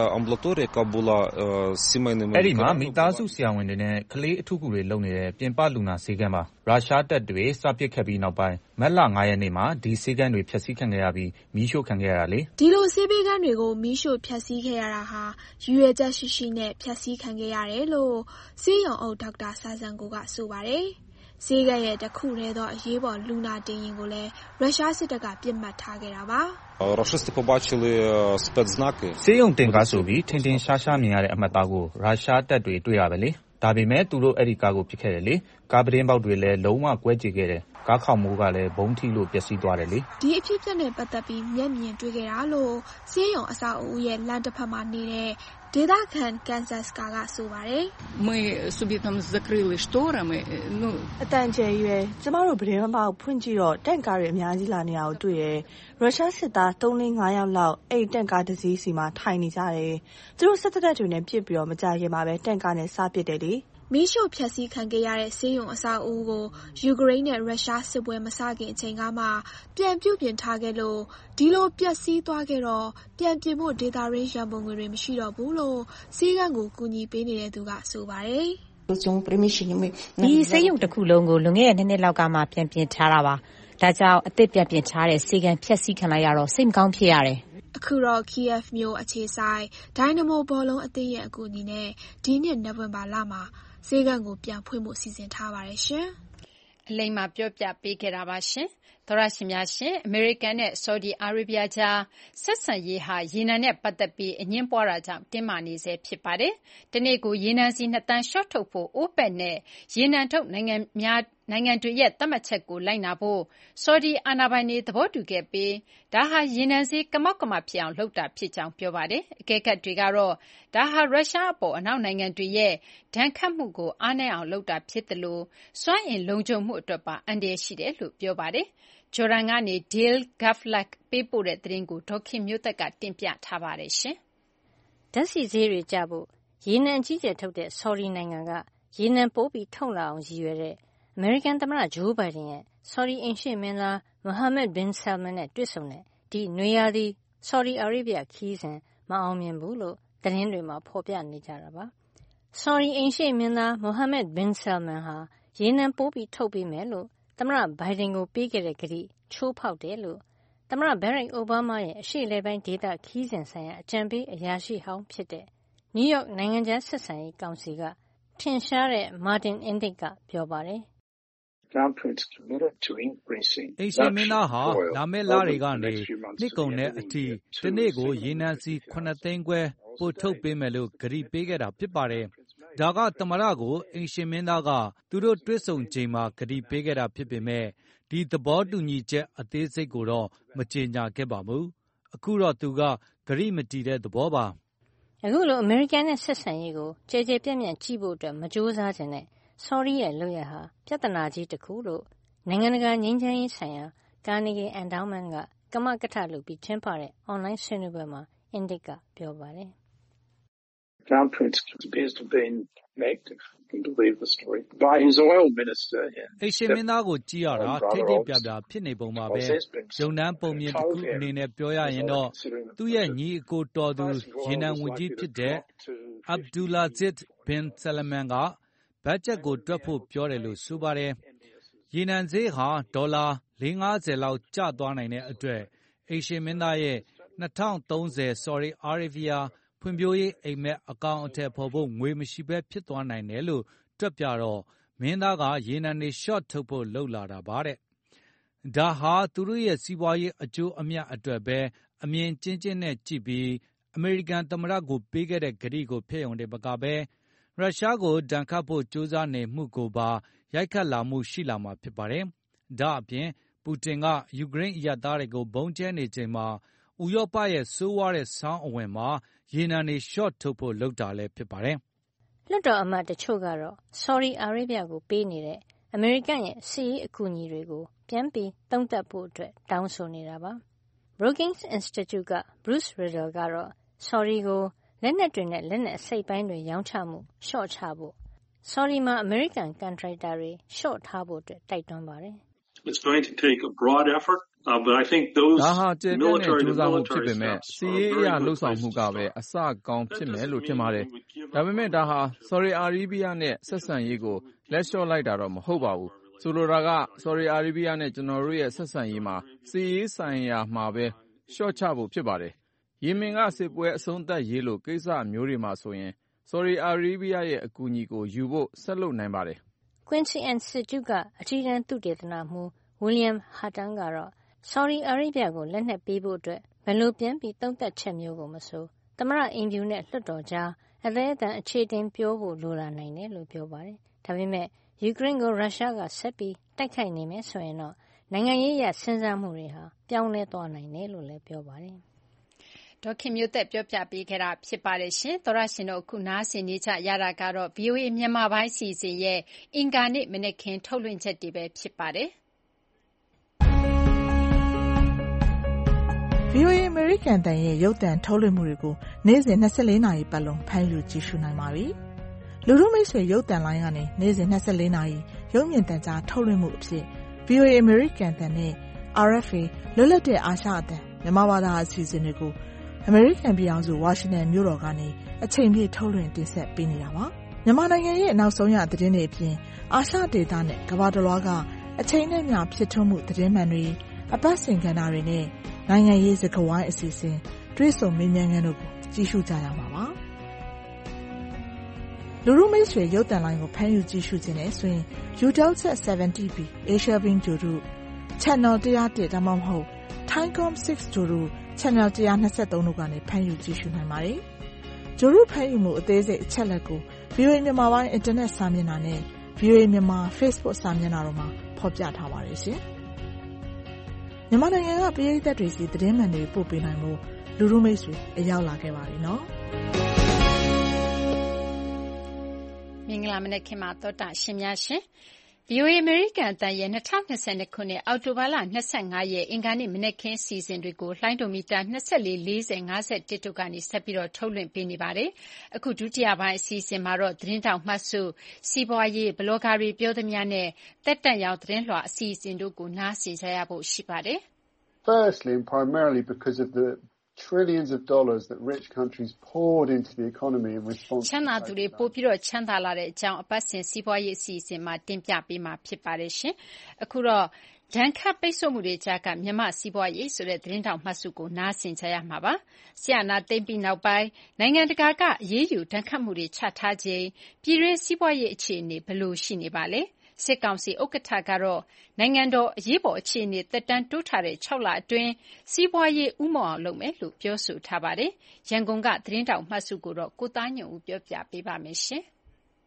အဲ့ဒီမှာမိသားစုဆရာဝန်တွေနဲ့ကလေးအထုပ်တွေလုပ်နေတဲ့ပြင်ပလူနာဆေးခန်းပါ။ရုရှားတပ်တွေစပစ်ခဲ့ပြီးနောက်ပိုင်းမတ်လ၅ရက်နေ့မှာဒီဆေးခန်းတွေဖျက်ဆီးခံခဲ့ရပြီးမီးရှို့ခံခဲ့ရတာလေ။ဒီလိုဆေးပေးခန်းတွေကိုမီးရှို့ဖျက်ဆီးခဲ့ရတာဟာရည်ရွယ်ချက်ရှိရှိနဲ့ဖျက်ဆီးခံခဲ့ရတယ်လို့ဆေးရုံအုပ်ဒေါက်တာဆာဇန်ကိုကဆိုပါတယ်။ဆေးခန်းရဲ့တစ်ခုတည်းသောအရေးပေါ်လူနာတင်ယာဉ်ကိုလည်းရုရှားစစ်တပ်ကပစ်မှတ်ထားခဲ့တာပါဆေးရုံတင်ကားဆိုပြီးထင်ထင်ရှားရှားမြင်ရတဲ့အမှတ်အသားကိုရုရှားတပ်တွေတွေ့ရပဲလေဒါပေမဲ့သူတို့အဲ့ဒီကားကိုပစ်ခဲ့တယ်လေကားပတင်းပေါက်တွေလည်းလုံးဝကွဲကြေခဲ့တယ်ကားခေါင်မိုးကလည်းဘုံထိလို့ပျက်စီးသွားတယ်လေဒီအဖြစ်အပျက်နဲ့ပတ်သက်ပြီးမျက်မြင်တွေ့ခဲ့တာလို့ဆေးရုံအဆောက်အဦရဲ့လမ်းတစ်ဖက်မှာနေတဲ့ဒေသခံကန်ဆတ်စကာကဆိုပါတယ်အတန်ကျယ်ရွယ်ကျမတို့ဗတင်းမောက်ဖွင့်ကြည့်တော့တန့်ကားတွေအများကြီးလာနေတာကိုတွေ့တယ်ရုရှားစစ်သားသုံးလေးငါးယောက်လောက်အဲ့တန့်ကားတစ်စီးစီမှာထိုင်နေကြတယ်သူတို့စစ်တပ်တွေနဲ့ပြစ်ပြီးတော့မကြခင်မှာပဲတန့်ကားနဲ့စားပစ်တယ်လေမီးရှို့ဖျက်ဆီးခံခဲ့ရတဲ့ဆေးရုံအဆောက်အဦကိုယူကရိန်းနဲ့ရုရှားစစ်ပွဲမစခင်အချိန်ကမှပြန်ပြုပြင်ထားခဲ့လို့ဒီလိုပျက်စီးသွားခဲ့တော့ပြန်ပြင်ဖို့ဒေတာရင်းရန်ပုံငွေတွေမရှိတော့ဘူးလို့ဆေးခန်းကိုကူညီပေးနေတဲ့သူကဆိုပါတယ်ဒီဆေးရုံတစ်ခုလုံးကိုလွန်ခဲ့တဲ့နှစ်နှစ်လောက်ကမှပြန်ပြင်ထားတာပါဒါကြောင့်အသစ်ပြန်ပြင်ထားတဲ့ဆေးခန်းဖျက်ဆီးခံလိုက်ရတော့စိတ်မကောင်းဖြစ်ရတယ်အခုတော့ Kyiv မြို့အခြေစိုက်ဒိုင်နမိုဘောလုံးအသင်းရဲ့အကူအညီနဲ့ဒီနှစ်နိုဝင်ဘာလမှာဆေးခန်းကိုပြန်ဖွင့်ဖို့စီစဉ်ထားပါတယ်ရှင်။အလိမ္မာပြောပြပေးခဲ့တာပါရှင်။သောရရှင်များရှင်အမေရိကန်နဲ့ဆော်ဒီအာရေဗျကြားဆက်ဆံရေးဟာရေနံနဲ့ပတ်သက်ပြီးအငင်းပွားတာကြောင့်တင်းမာနေဆဲဖြစ်ပါတယ်။တနေ့ကိုရေနံစီနှစ်သန်းရှော့ထုတ်ဖို့ OPEC နဲ့ရေနံထုတ်နိုင်ငံများနိုင်ငံတွေရဲ့သတ်မှတ်ချက်ကိုလိုက်နာဖို့ဆော်ဒီအာဏာပိုင်တွေသဘောတူခဲ့ပြီးဒါဟာရေနံဈေးကမောက်ကမဖြစ်အောင်လုပ်တာဖြစ်ကြောင်းပြောပါတယ်။အကဲခတ်တွေကတော့ဒါဟာရုရှားအပေါ်အနောက်နိုင်ငံတွေရဲ့ဒဏ်ခတ်မှုကိုအားနည်းအောင်လုပ်တာဖြစ်တယ်လို့စွမ်းအင်လုံခြုံမှုအတွက်ပါအန္တရာယ်ရှိတယ်လို့ပြောပါတယ်။ဂျော်ဒန်ကနေ Dale Gavlak ပေးပို့တဲ့သတင်းကိုဒေါခင်မျိုးသက်ကတင်ပြထားပါတယ်ရှင်။ဓာတ်ဆီဈေးတွေကျဖို့ရေနံအကြီးကျယ်ထုတ်တဲ့ဆော်ဒီနိုင်ငံကရေနံပိုးပြီးထုတ်လာအောင်ရည်ရွယ်တဲ့အမေရိကန်သမ္မတဂျိုးဘိုင်ဒန်ရဲ့ဆော်ဒီအိမ်ရှေ့မင်းသား Mohammed bin Salman နဲ့တွေ့ဆုံတဲ့ဒီနွေရာသီဆော်ဒီအာရေဗျခရီးစဉ်မအောင်မြင်ဘူးလို့သတင်းတွေမှာဖော်ပြနေကြတာပါ။ဆော်ဒီအိမ်ရှေ့မင်းသား Mohammed bin Salman ဟာရေနံပိုးပြီးထုတ်ပေးမယ်လို့သမ္မတဘိုင်ဒန်ကိုပေးခဲ့တဲ့ကတိချိုးဖောက်တယ်လို့သမ္မတဘရက်အိုဘားမားရဲ့အရှေ့အလယ်ပိုင်းဒေသခရီးစဉ်ဆိုင်ရာအကြံပေးအရာရှိဟောင်းဖြစ်တဲ့နယူးယောက်နိုင်ငံခြားဆက်ဆံရေးကောင်စီကထင်ရှားတဲ့ Martin Indyk ကပြောပါတယ်။အိမ်ရှေ့မင်းသားဟာလာမယ့်လတွေကနေနှစ်ကုန်တဲ့အထိတနေ့ကိုရေနံစီခုနှစ်သိန်းခွဲပို့ထုတ်ပေးမယ်လို့ကတိပေးခဲ့တာဖြစ်ပါတယ်။ဒါကသမ္မတကိုအိမ်ရှေ့မင်းသားကသူတို့တွေ့ဆုံချိန်မှာကတိပေးခဲ့တာဖြစ်ပေမဲ့ဒီသဘောတူညီချက်အသေးစိတ်ကိုတော့မကြေညာခဲ့ပါဘူး။အခုတော့သူကဂရိမတီတဲ့သဘောပါ။အခုလိုအမေရိကန်နဲ့ဆက်ဆံရေးကိုကြဲကြဲပြန့်ပြန့်ကြည့်ဖို့အတွက်မကြိုးစားခြင်းနဲ့ဆော်ဒီရဲ့လုပ်ရဟာပြဿနာကြီးတစ်ခုလို့နိုင်ငံတကာငြိမ်းချမ်းရေးဆိုင်ရာကာနီဂီအန်ဒေါင်းမန့်ကကမကထလုပ်ပြီးကျင်းပတဲ့အွန်လိုင်းဆွေးနွေးပွဲမှာအင်ဒစ်ကပြောပါတယ်။ Crown Prince appears to have been negative. To believe the story by his oil minister. အိမ်ရှေ့မင်းသားကိုကြည့်ရတာထိတ်ထိတ်ပြပြဖြစ်နေပုံပါပဲ။ရုံနှန်းပုံမြင်တစ်ခုအနေနဲ့ပြောရရင်တော့သူ့ရဲ့ညီအကိုတော်သူရေနံဝန်ကြီးဖြစ်တဲ့ Abdulaziz bin Salman ကဘတ်ဂျက်ကိုတွက်ဖို့ပြောတယ်လို့ဆိုပါတယ်။ရေနံဈေးဟာဒေါ်လာလေးငါးဆယ်လောက်ကျသွားနိုင်တဲ့အတွက်အိမ်ရှေ့မင်းသားရဲ့၂၀၃၀ Saudi Arabiaဖွံ့ဖြိုးရေးအိမ်မက်အကောင့်အထည်ဖော်ဖို့ငွေမရှိဘဲဖြစ်သွားနိုင်တယ်လို့တွက်ပြတော့မင်းသားကရေနံတွေရှော့ထုတ်ဖို့လှုပ်လာတာပါတဲ့။ဒါဟာသူတို့ရဲ့စီးပွားရေးအကျိုးအမြတ်အတွက်ပဲအမြင်ကျဉ်းကျဉ်းနဲ့ကြည့်ပြီးအမေရိကန်သမ္မတကိုပေးခဲ့တဲ့ကတိကိုဖျက်ယုံတယ်မကပဲရုရှားကိုဒဏ်ခတ်ဖို့ကြိုးစားနေမှုကိုပါရိုက်ခတ်လာမှုရှိလာမှာဖြစ်ပါတယ်။ဒါအပြင်ပူတင်ကယူကရိန်းအရပ်သားတွေကိုဘုံကျဲနေချိန်မှာဥရောပရဲ့ဆိုးဝါးတဲ့ဆောင်းအဝင်မှာရေနံတွေရှော့ထုတ်ဖို့လုပ်တာလည်းဖြစ်ပါတယ်။လွှတ်တော်အမတ်တချို့ကတော့ဆော်ဒီအာရေဗျကိုပေးနေတဲ့အမေရိကန်ရဲ့စစ်ရေးအကူအညီတွေကိုပြန်ပြီးသုံးသပ်ဖို့အတွက်တောင်းဆိုနေတာပါ။ Brookings Institute က Bruce Riddle ကတော့ဆော်ဒီကိုလက်နက်တွေနဲ့လက်နက်အစိတ်ပိုင်းတွေရောင်းချမှုလျှော့ချဖို့ဆော်ဒီမှာအမေရိကန်ကန်ထရိုက်တာတွေလျှော့ထားဖို့အတွက်တိုက်တွန်းပါတယ်။ It's going to take a broad effort. Uh, but I think those ဒါဟာကျယ်ပြန့်တဲ့ကြိုးစားမှုဖြစ်ပေမဲ့စီးရေးအရလှုပ်ဆောင်မှုကပဲအစကောင်းဖြစ်မယ်လို့ထင်ပါတယ်။ဒါပေမဲ့ဒါဟာဆော်ဒီအာရေဗျနဲ့ဆက်ဆံရေးကိုလက်လျှော့လိုက်တာတော့မဟုတ်ပါဘူး။ဆိုလိုတာကဆော်ဒီအာရေဗျနဲ့ကျွန်တော်တို့ရဲ့ဆက်ဆံရေးမှာစီးရေးဆိုင်ရာမှာပဲလျှော့ချဖို့ဖြစ်ပါတယ်။ယီမင်ကစစ်ပွဲအဆုံးသတ်ရေးလိုကိစ္စမျိုးတွေမှာဆိုရင်ဆော်ဒီအာရေဗျရဲ့အကူအညီကိုယူဖို့ဆက်လုပ်နိုင်ပါတယ်။ Quincy Institute ကအကြီးတန်းသုတေသနမှူး William Hutton ကတော့ဆော်ဒီအာရေဗျကိုလက်နက်ပေးဖို့အတွက်ဘယ်လိုပြန်ပြီးသုံးသပ်ချက်မျိုးကိုမဆိုသမ္မတအိမ်ဖြူနဲ့လွှတ်တော်ကြားအလဲအတန်အခြေတင်ပြောဖို့လိုလာနိုင်တယ်လို့ပြောပါတယ်။ဒါပေမဲ့ယူကရိန်းကိုရုရှားကဆက်ပြီးတိုက်ခိုက်နေမယ်ဆိုရင်တော့နိုင်ငံရေးအရစဉ်းစားမှုတွေဟာပြောင်းလဲသွားနိုင်တယ်လို့လည်းပြောပါတယ်။ဒေါခင်မျိုးသက်ပြောပြပေးခဲ့တာဖြစ်ပါတယ်ရှင်။သောရရှင်တို့အခုနားဆင်နေကြရတာကတော့ ဗွီအိုအေ မြန်မာပိုင်းအစီအစဉ်ရဲ့အင်္ဂါနေ့မနက်ခင်းထုတ်လွှင့်ချက်တွေပဲဖြစ်ပါတယ်။ဗွီအိုအေ American တန်ရဲ့ရုပ်သံထုတ်လွှင့်မှုတွေကိုနေ့စဉ်၂၄နာရီပတ်လုံးဖမ်းယူကြည့်ရှုနိုင်ပါပြီ။လူထုမိတ်ဆွေရုပ်သံလိုင်းကနေနေ့စဉ်၂၄နာရီရုပ်မြင်သံကြားထုတ်လွှင့်မှုအဖြစ် ဗွီအိုအေ American တန်နဲ့ R F A လွတ်လပ်တဲ့အာရှအသံမြန်မာဘာသာအစီအစဉ်တွေကို American ပြည်ထောင်စုဝါရှင်တန်မြို့တော်ကနေအချိန်ပြည့်ထုတ်လွှင့်တင်ဆက်ပေးနေတာပါ။မြန်မာနိုင်ငံရဲ့နောက်ဆုံးရသတင်းတွေအပြင်အာရှဒေသနဲ့ကမ္ဘာတစ်လွှားကအချိန်နဲ့မျှဖြစ်ထွန်းမှုသတင်းမှန်တွေအပတ်စဉ်ကဏ္ဍတွေနဲ့နိုင်ငံရေးစကားဝိုင်းအစီအစဉ်တွေ့ဆုံမေးမြန်းခန်းတို့ကိုကြည့်ရှုကြရမှာပါလူလူမိတ်ဆွေရုပ်သံလိုင်းကိုဖမ်းယူကြည့်ရှုခြင်းနဲ့ဆိုရင် Utelsat 70 B Asia Beam ကြိုတို့ Channel one oh oneဒါမှမဟုတ် Thaicom six Guru Channel one twenty-threeတို့ကနေဖန်ယူကြည့်ရှုနိုင်ပါတယ်။ Guru ဖန်ယူမှုအသေးစိတ်အချက်လက်ကို ဗီအိုအေ မြန်မာပိုင်းအင်တာနက်စာမျက်နှာနဲ့ ဗီအိုအေ မြန်မာ Facebook စာမျက်နှာတို့မှာဖော်ပြထားပါတယ်ရှင်။မြန်မာနိုင်ငံကပရိသတ်တွေစီသတင်းမှန်တွေပို့ပေးနိုင်မှုလူလူမိတ်ဆွေအရောက်လာခဲ့ပါပြီနော်။မင်္ဂလာမနက်ခင်းပါသောတာရှင်များရှင်။ ဗီအိုအေ အမေရိကန်အသံရဲ့၂၀၂၂ခုနှစ်အောက်တိုဘာလ၂၅ရက်အင်္ဂါနေ့မနက်ခင်းအစီအစဉ်တွေကိုလှိုင်းဒိုမီတာ၂၄ ၄၀ ၅၁တို့ကနေဆက်ပြီးတော့ထုတ်လွှင့်ပေးနေပါတယ်။အခုဒုတိယပိုင်းအစီအစဉ်မှာတော့သတင်းတောက်မှတ်စုစီးပွားရေးဘလော့ဂါတွေပြောသမျှနဲ့တက်တန့်ရောင်သတင်းလွှာအစီအစဉ်တို့ကိုနားဆင်ကြရဖို့ရှိပါတယ်။ Firstly and primarily because of the trillions of dollars that rich countries poured into the economy in response to ချမ်းသာသူတွေပို့ပြီးတော့ချမ်းသာလာတဲ့အကြောင်းအပတ်စဉ်စီးပွားရေးအစီအစဉ်မှာတင်ပြပေးမှာဖြစ်ပါတယ်ရှင်။အခုတော့ဒဏ်ခတ်ပိတ်ဆို့မှုတွေကြားကမြန်မာစီးပွားရေးဆိုတဲ့သတင်းတောက်မှတ်စုကိုနားဆင်ကြရမှာပါ။ဆီယနာသိမ့်ပြီးနောက်ပိုင်းနိုင်ငံတကာကအရေးယူဒဏ်ခတ်မှုတွေချထားခြင်းပြည်တွင်းစီးပွားရေးအခြေအနေဘယ်လိုရှိနေပါလဲ။စစ်ကောင်စီဥက္ကဋ္ဌကတော့နိုင်ငံတော်အရေးပေါ်အခြေအနေသက်တမ်းတိုးထားတဲ့၆လအတွင်းစီးပွားရေးဥမောအောင်လုပ်မယ်လို့ပြောဆိုထားပါတယ်။ရန်ကုန်ကသတင်းတောက်မှတ်စုကိုတော့ကိုသားညွန့်ဦးပြောပြပေးပါမယ်ရှင်။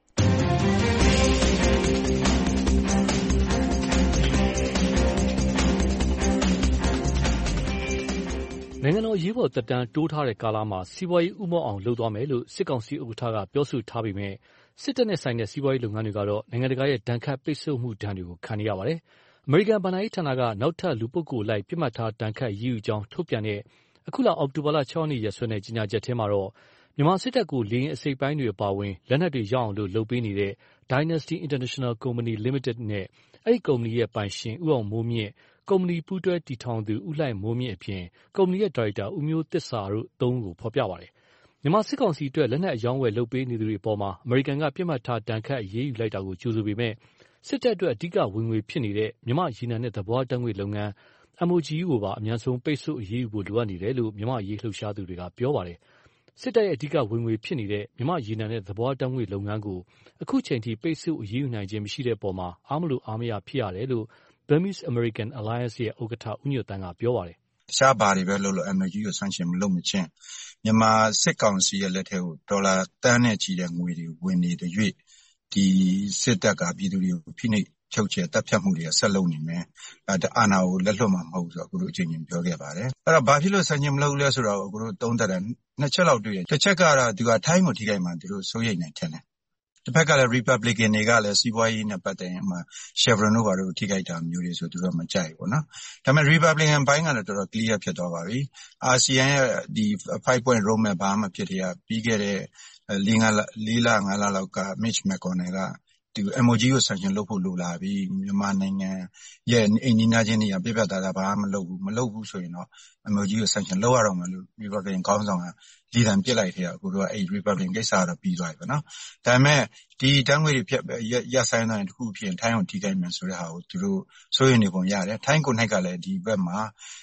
နိုင်ငံတော်အရေးပေါ်သက်တမ်းတိုးထားတဲ့ကာလမှာစီးပွားရေးဥမောအောင်လုပ်သွားမယ်လို့စစ်ကောင်စီဥက္ကဋ္ဌကပြောဆိုထားပေမဲ့စစ်တပ်နဲ့ဆိုင်တဲ့စီးပွားရေးလုပ်ငန်းတွေကတော့နိုင်ငံတကာရဲ့ဒဏ်ခတ်ပိတ်ဆို့မှုဒဏ်တွေကိုခံနေရပါတယ်။အမေရိကန်ဘဏ္ဍာရေးဌာနကနောက်ထပ်လူပုဂ္ဂိုလ်လိုက်ပြစ်မှတ်ထားဒဏ်ခတ်ရေးယူကြောင်းထုတ်ပြန်တဲ့အခုလအောက်တိုဘာလ၆ရက်နေ့ရက်စွဲနဲ့ကြေညာချက်ထဲမှာတော့မြန်မာစစ်တပ်ကိုလေယာဉ်အစိပ်ပိုင်းတွေအပါအဝင်လက်နက်တွေရအောင်လို့လုပ်ပေးနေတဲ့ Dynasty International Company Limited နဲ့အဲဒီကုမ္ပဏီရဲ့ပိုင်ရှင်ဦးအောင်မိုးမြင့်ကုမ္ပဏီပူးတွဲတည်ထောင်သူဦးလှိုင်မိုးမြင့်အပြင်ကုမ္ပဏီရဲ့ဒါရိုက်တာဦးမျိုးသစ္စာတို့သုံးဦးကိုဖော်ပြပါတယ်။မြန်မာစစ်ကောင်စီအတွက်လက်နက်အယောင်းဝယ်လုပ်ပေးနေသူတွေအပေါ်မှာအမေရိကန်ကပြစ်မှတ်ထားဒဏ်ခတ်အရေးယူလိုက်တာကိုကြိုဆိုပေမဲ့စစ်တပ်အတွက်အဓိကဝင်ငွေဖြစ်နေတဲ့မြန်မာရေနံနဲ့သဘာဝဓာတ်ငွေ့လုပ်ငန်း M O G E ကိုပါအများဆုံးပိတ်ဆို့အရေးယူဖို့လိုအပ်နေတယ်လို့မြန်မာအရေးလှုပ်ရှားသူတွေကပြောပါတယ်။စစ်တပ်ရဲ့အဓိကဝင်ငွေဖြစ်နေတဲ့မြန်မာရေနံနဲ့သဘာဝဓာတ်ငွေ့လုပ်ငန်းကိုအခုချိန်ထိပိတ်ဆို့အရေးယူနိုင်ခြင်းမရှိတဲ့အပေါ်မှာအားမလို့အားမရဖြစ်ရတယ်လို့ Burmese American Alliance ရဲ့ဥက္ကဋ္ဌဦးညွတ်တန်းကပြောပါတယ်။တခြားဘာတွေပဲလုပ်လို့ M O G E ကိုဆန့်ကျင်မလုပ်မချင်းမြန်မာစစ်ကောင်စီရဲ့လက်ထဲကိုဒေါ်လာတန်းနဲ့ချီတဲ့ငွေတွေဝင်နေတဲ့၍ဒီစစ်တပ်ကပြည်သူတွေကိုဖိနှိပ်ချုပ်ချယ်တပ်ဖြတ်မှုတွေဆက်လုပ်နေမယ်။အဲဒါအာဏာကိုလက်လွတ်မှာမဟုတ်ဆိုတော့အခုတို့အချိန်ချင်းပြောခဲ့ပါတယ်။အဲ့တော့ဘာဖြစ်လို့ဆန့်ကျင်မလုပ်လဲဆိုတော့အခုတို့သုံးသပ်တယ်နှစ်ချက်လောက်တွေ့တယ်။တစ်ချက်ကတော့သူကထိုင်းကိုထိခိုက်မှသူတို့စိုးရိမ်နေတယ်။တစ်ဖက်ကလည်း Republican တွေကလည်းစီးပွားရေးနဲ့ပတ်သက်ရင်မှ Chevron တို့ဘာလို့ထိခိုက်တာမျိုးတွေဆိုသူတို့မကြိုက်ဘူးနော်။ဒါပေမဲ့ Republican ဘိုင်းကလည်းတော်တော် clear ဖြစ်သွားပါပြီ။ အာဆီယံရဲ့ဒီfive point roadmap ဘာမှဖြစ်တဲ့ပြီးခဲ့တဲ့၄လ၅လလောက်က Mitch McConnell ကဒီ M O G E ကို sanction လုပ်ဖို့လိုလာပြီမြန်မာနိုင်ငံရဲ့အိမ်နီးနားချင်းတွေကပြပြသားသားဘာမှမလုပ်ဘူးမလုပ်ဘူးဆိုရင်တော့ M O G E ကို sanction လုပ်ရတော့မယ်လို့ Republican ခေါင်းဆောင်ကလီဒန်ပြစ်လိုက်တဲ့အခုတော့အဲ့ Republican ကိစ္စကတော့ပြီးသွားပြီပေါ့နော်ဒါပေမဲ့ဒီတန်းငွေတွေဖြတ်ရက်ဆိုင်တိုင်းတစ်ခုဖြစ်ထိုင်းအောင်ထိခိုက်မယ်ဆိုတဲ့ဟာကိုသူတို့စိုးရိမ်နေပုံရတယ်ထိုင်းကိုနိုင်ကလည်းဒီဘက်မှာ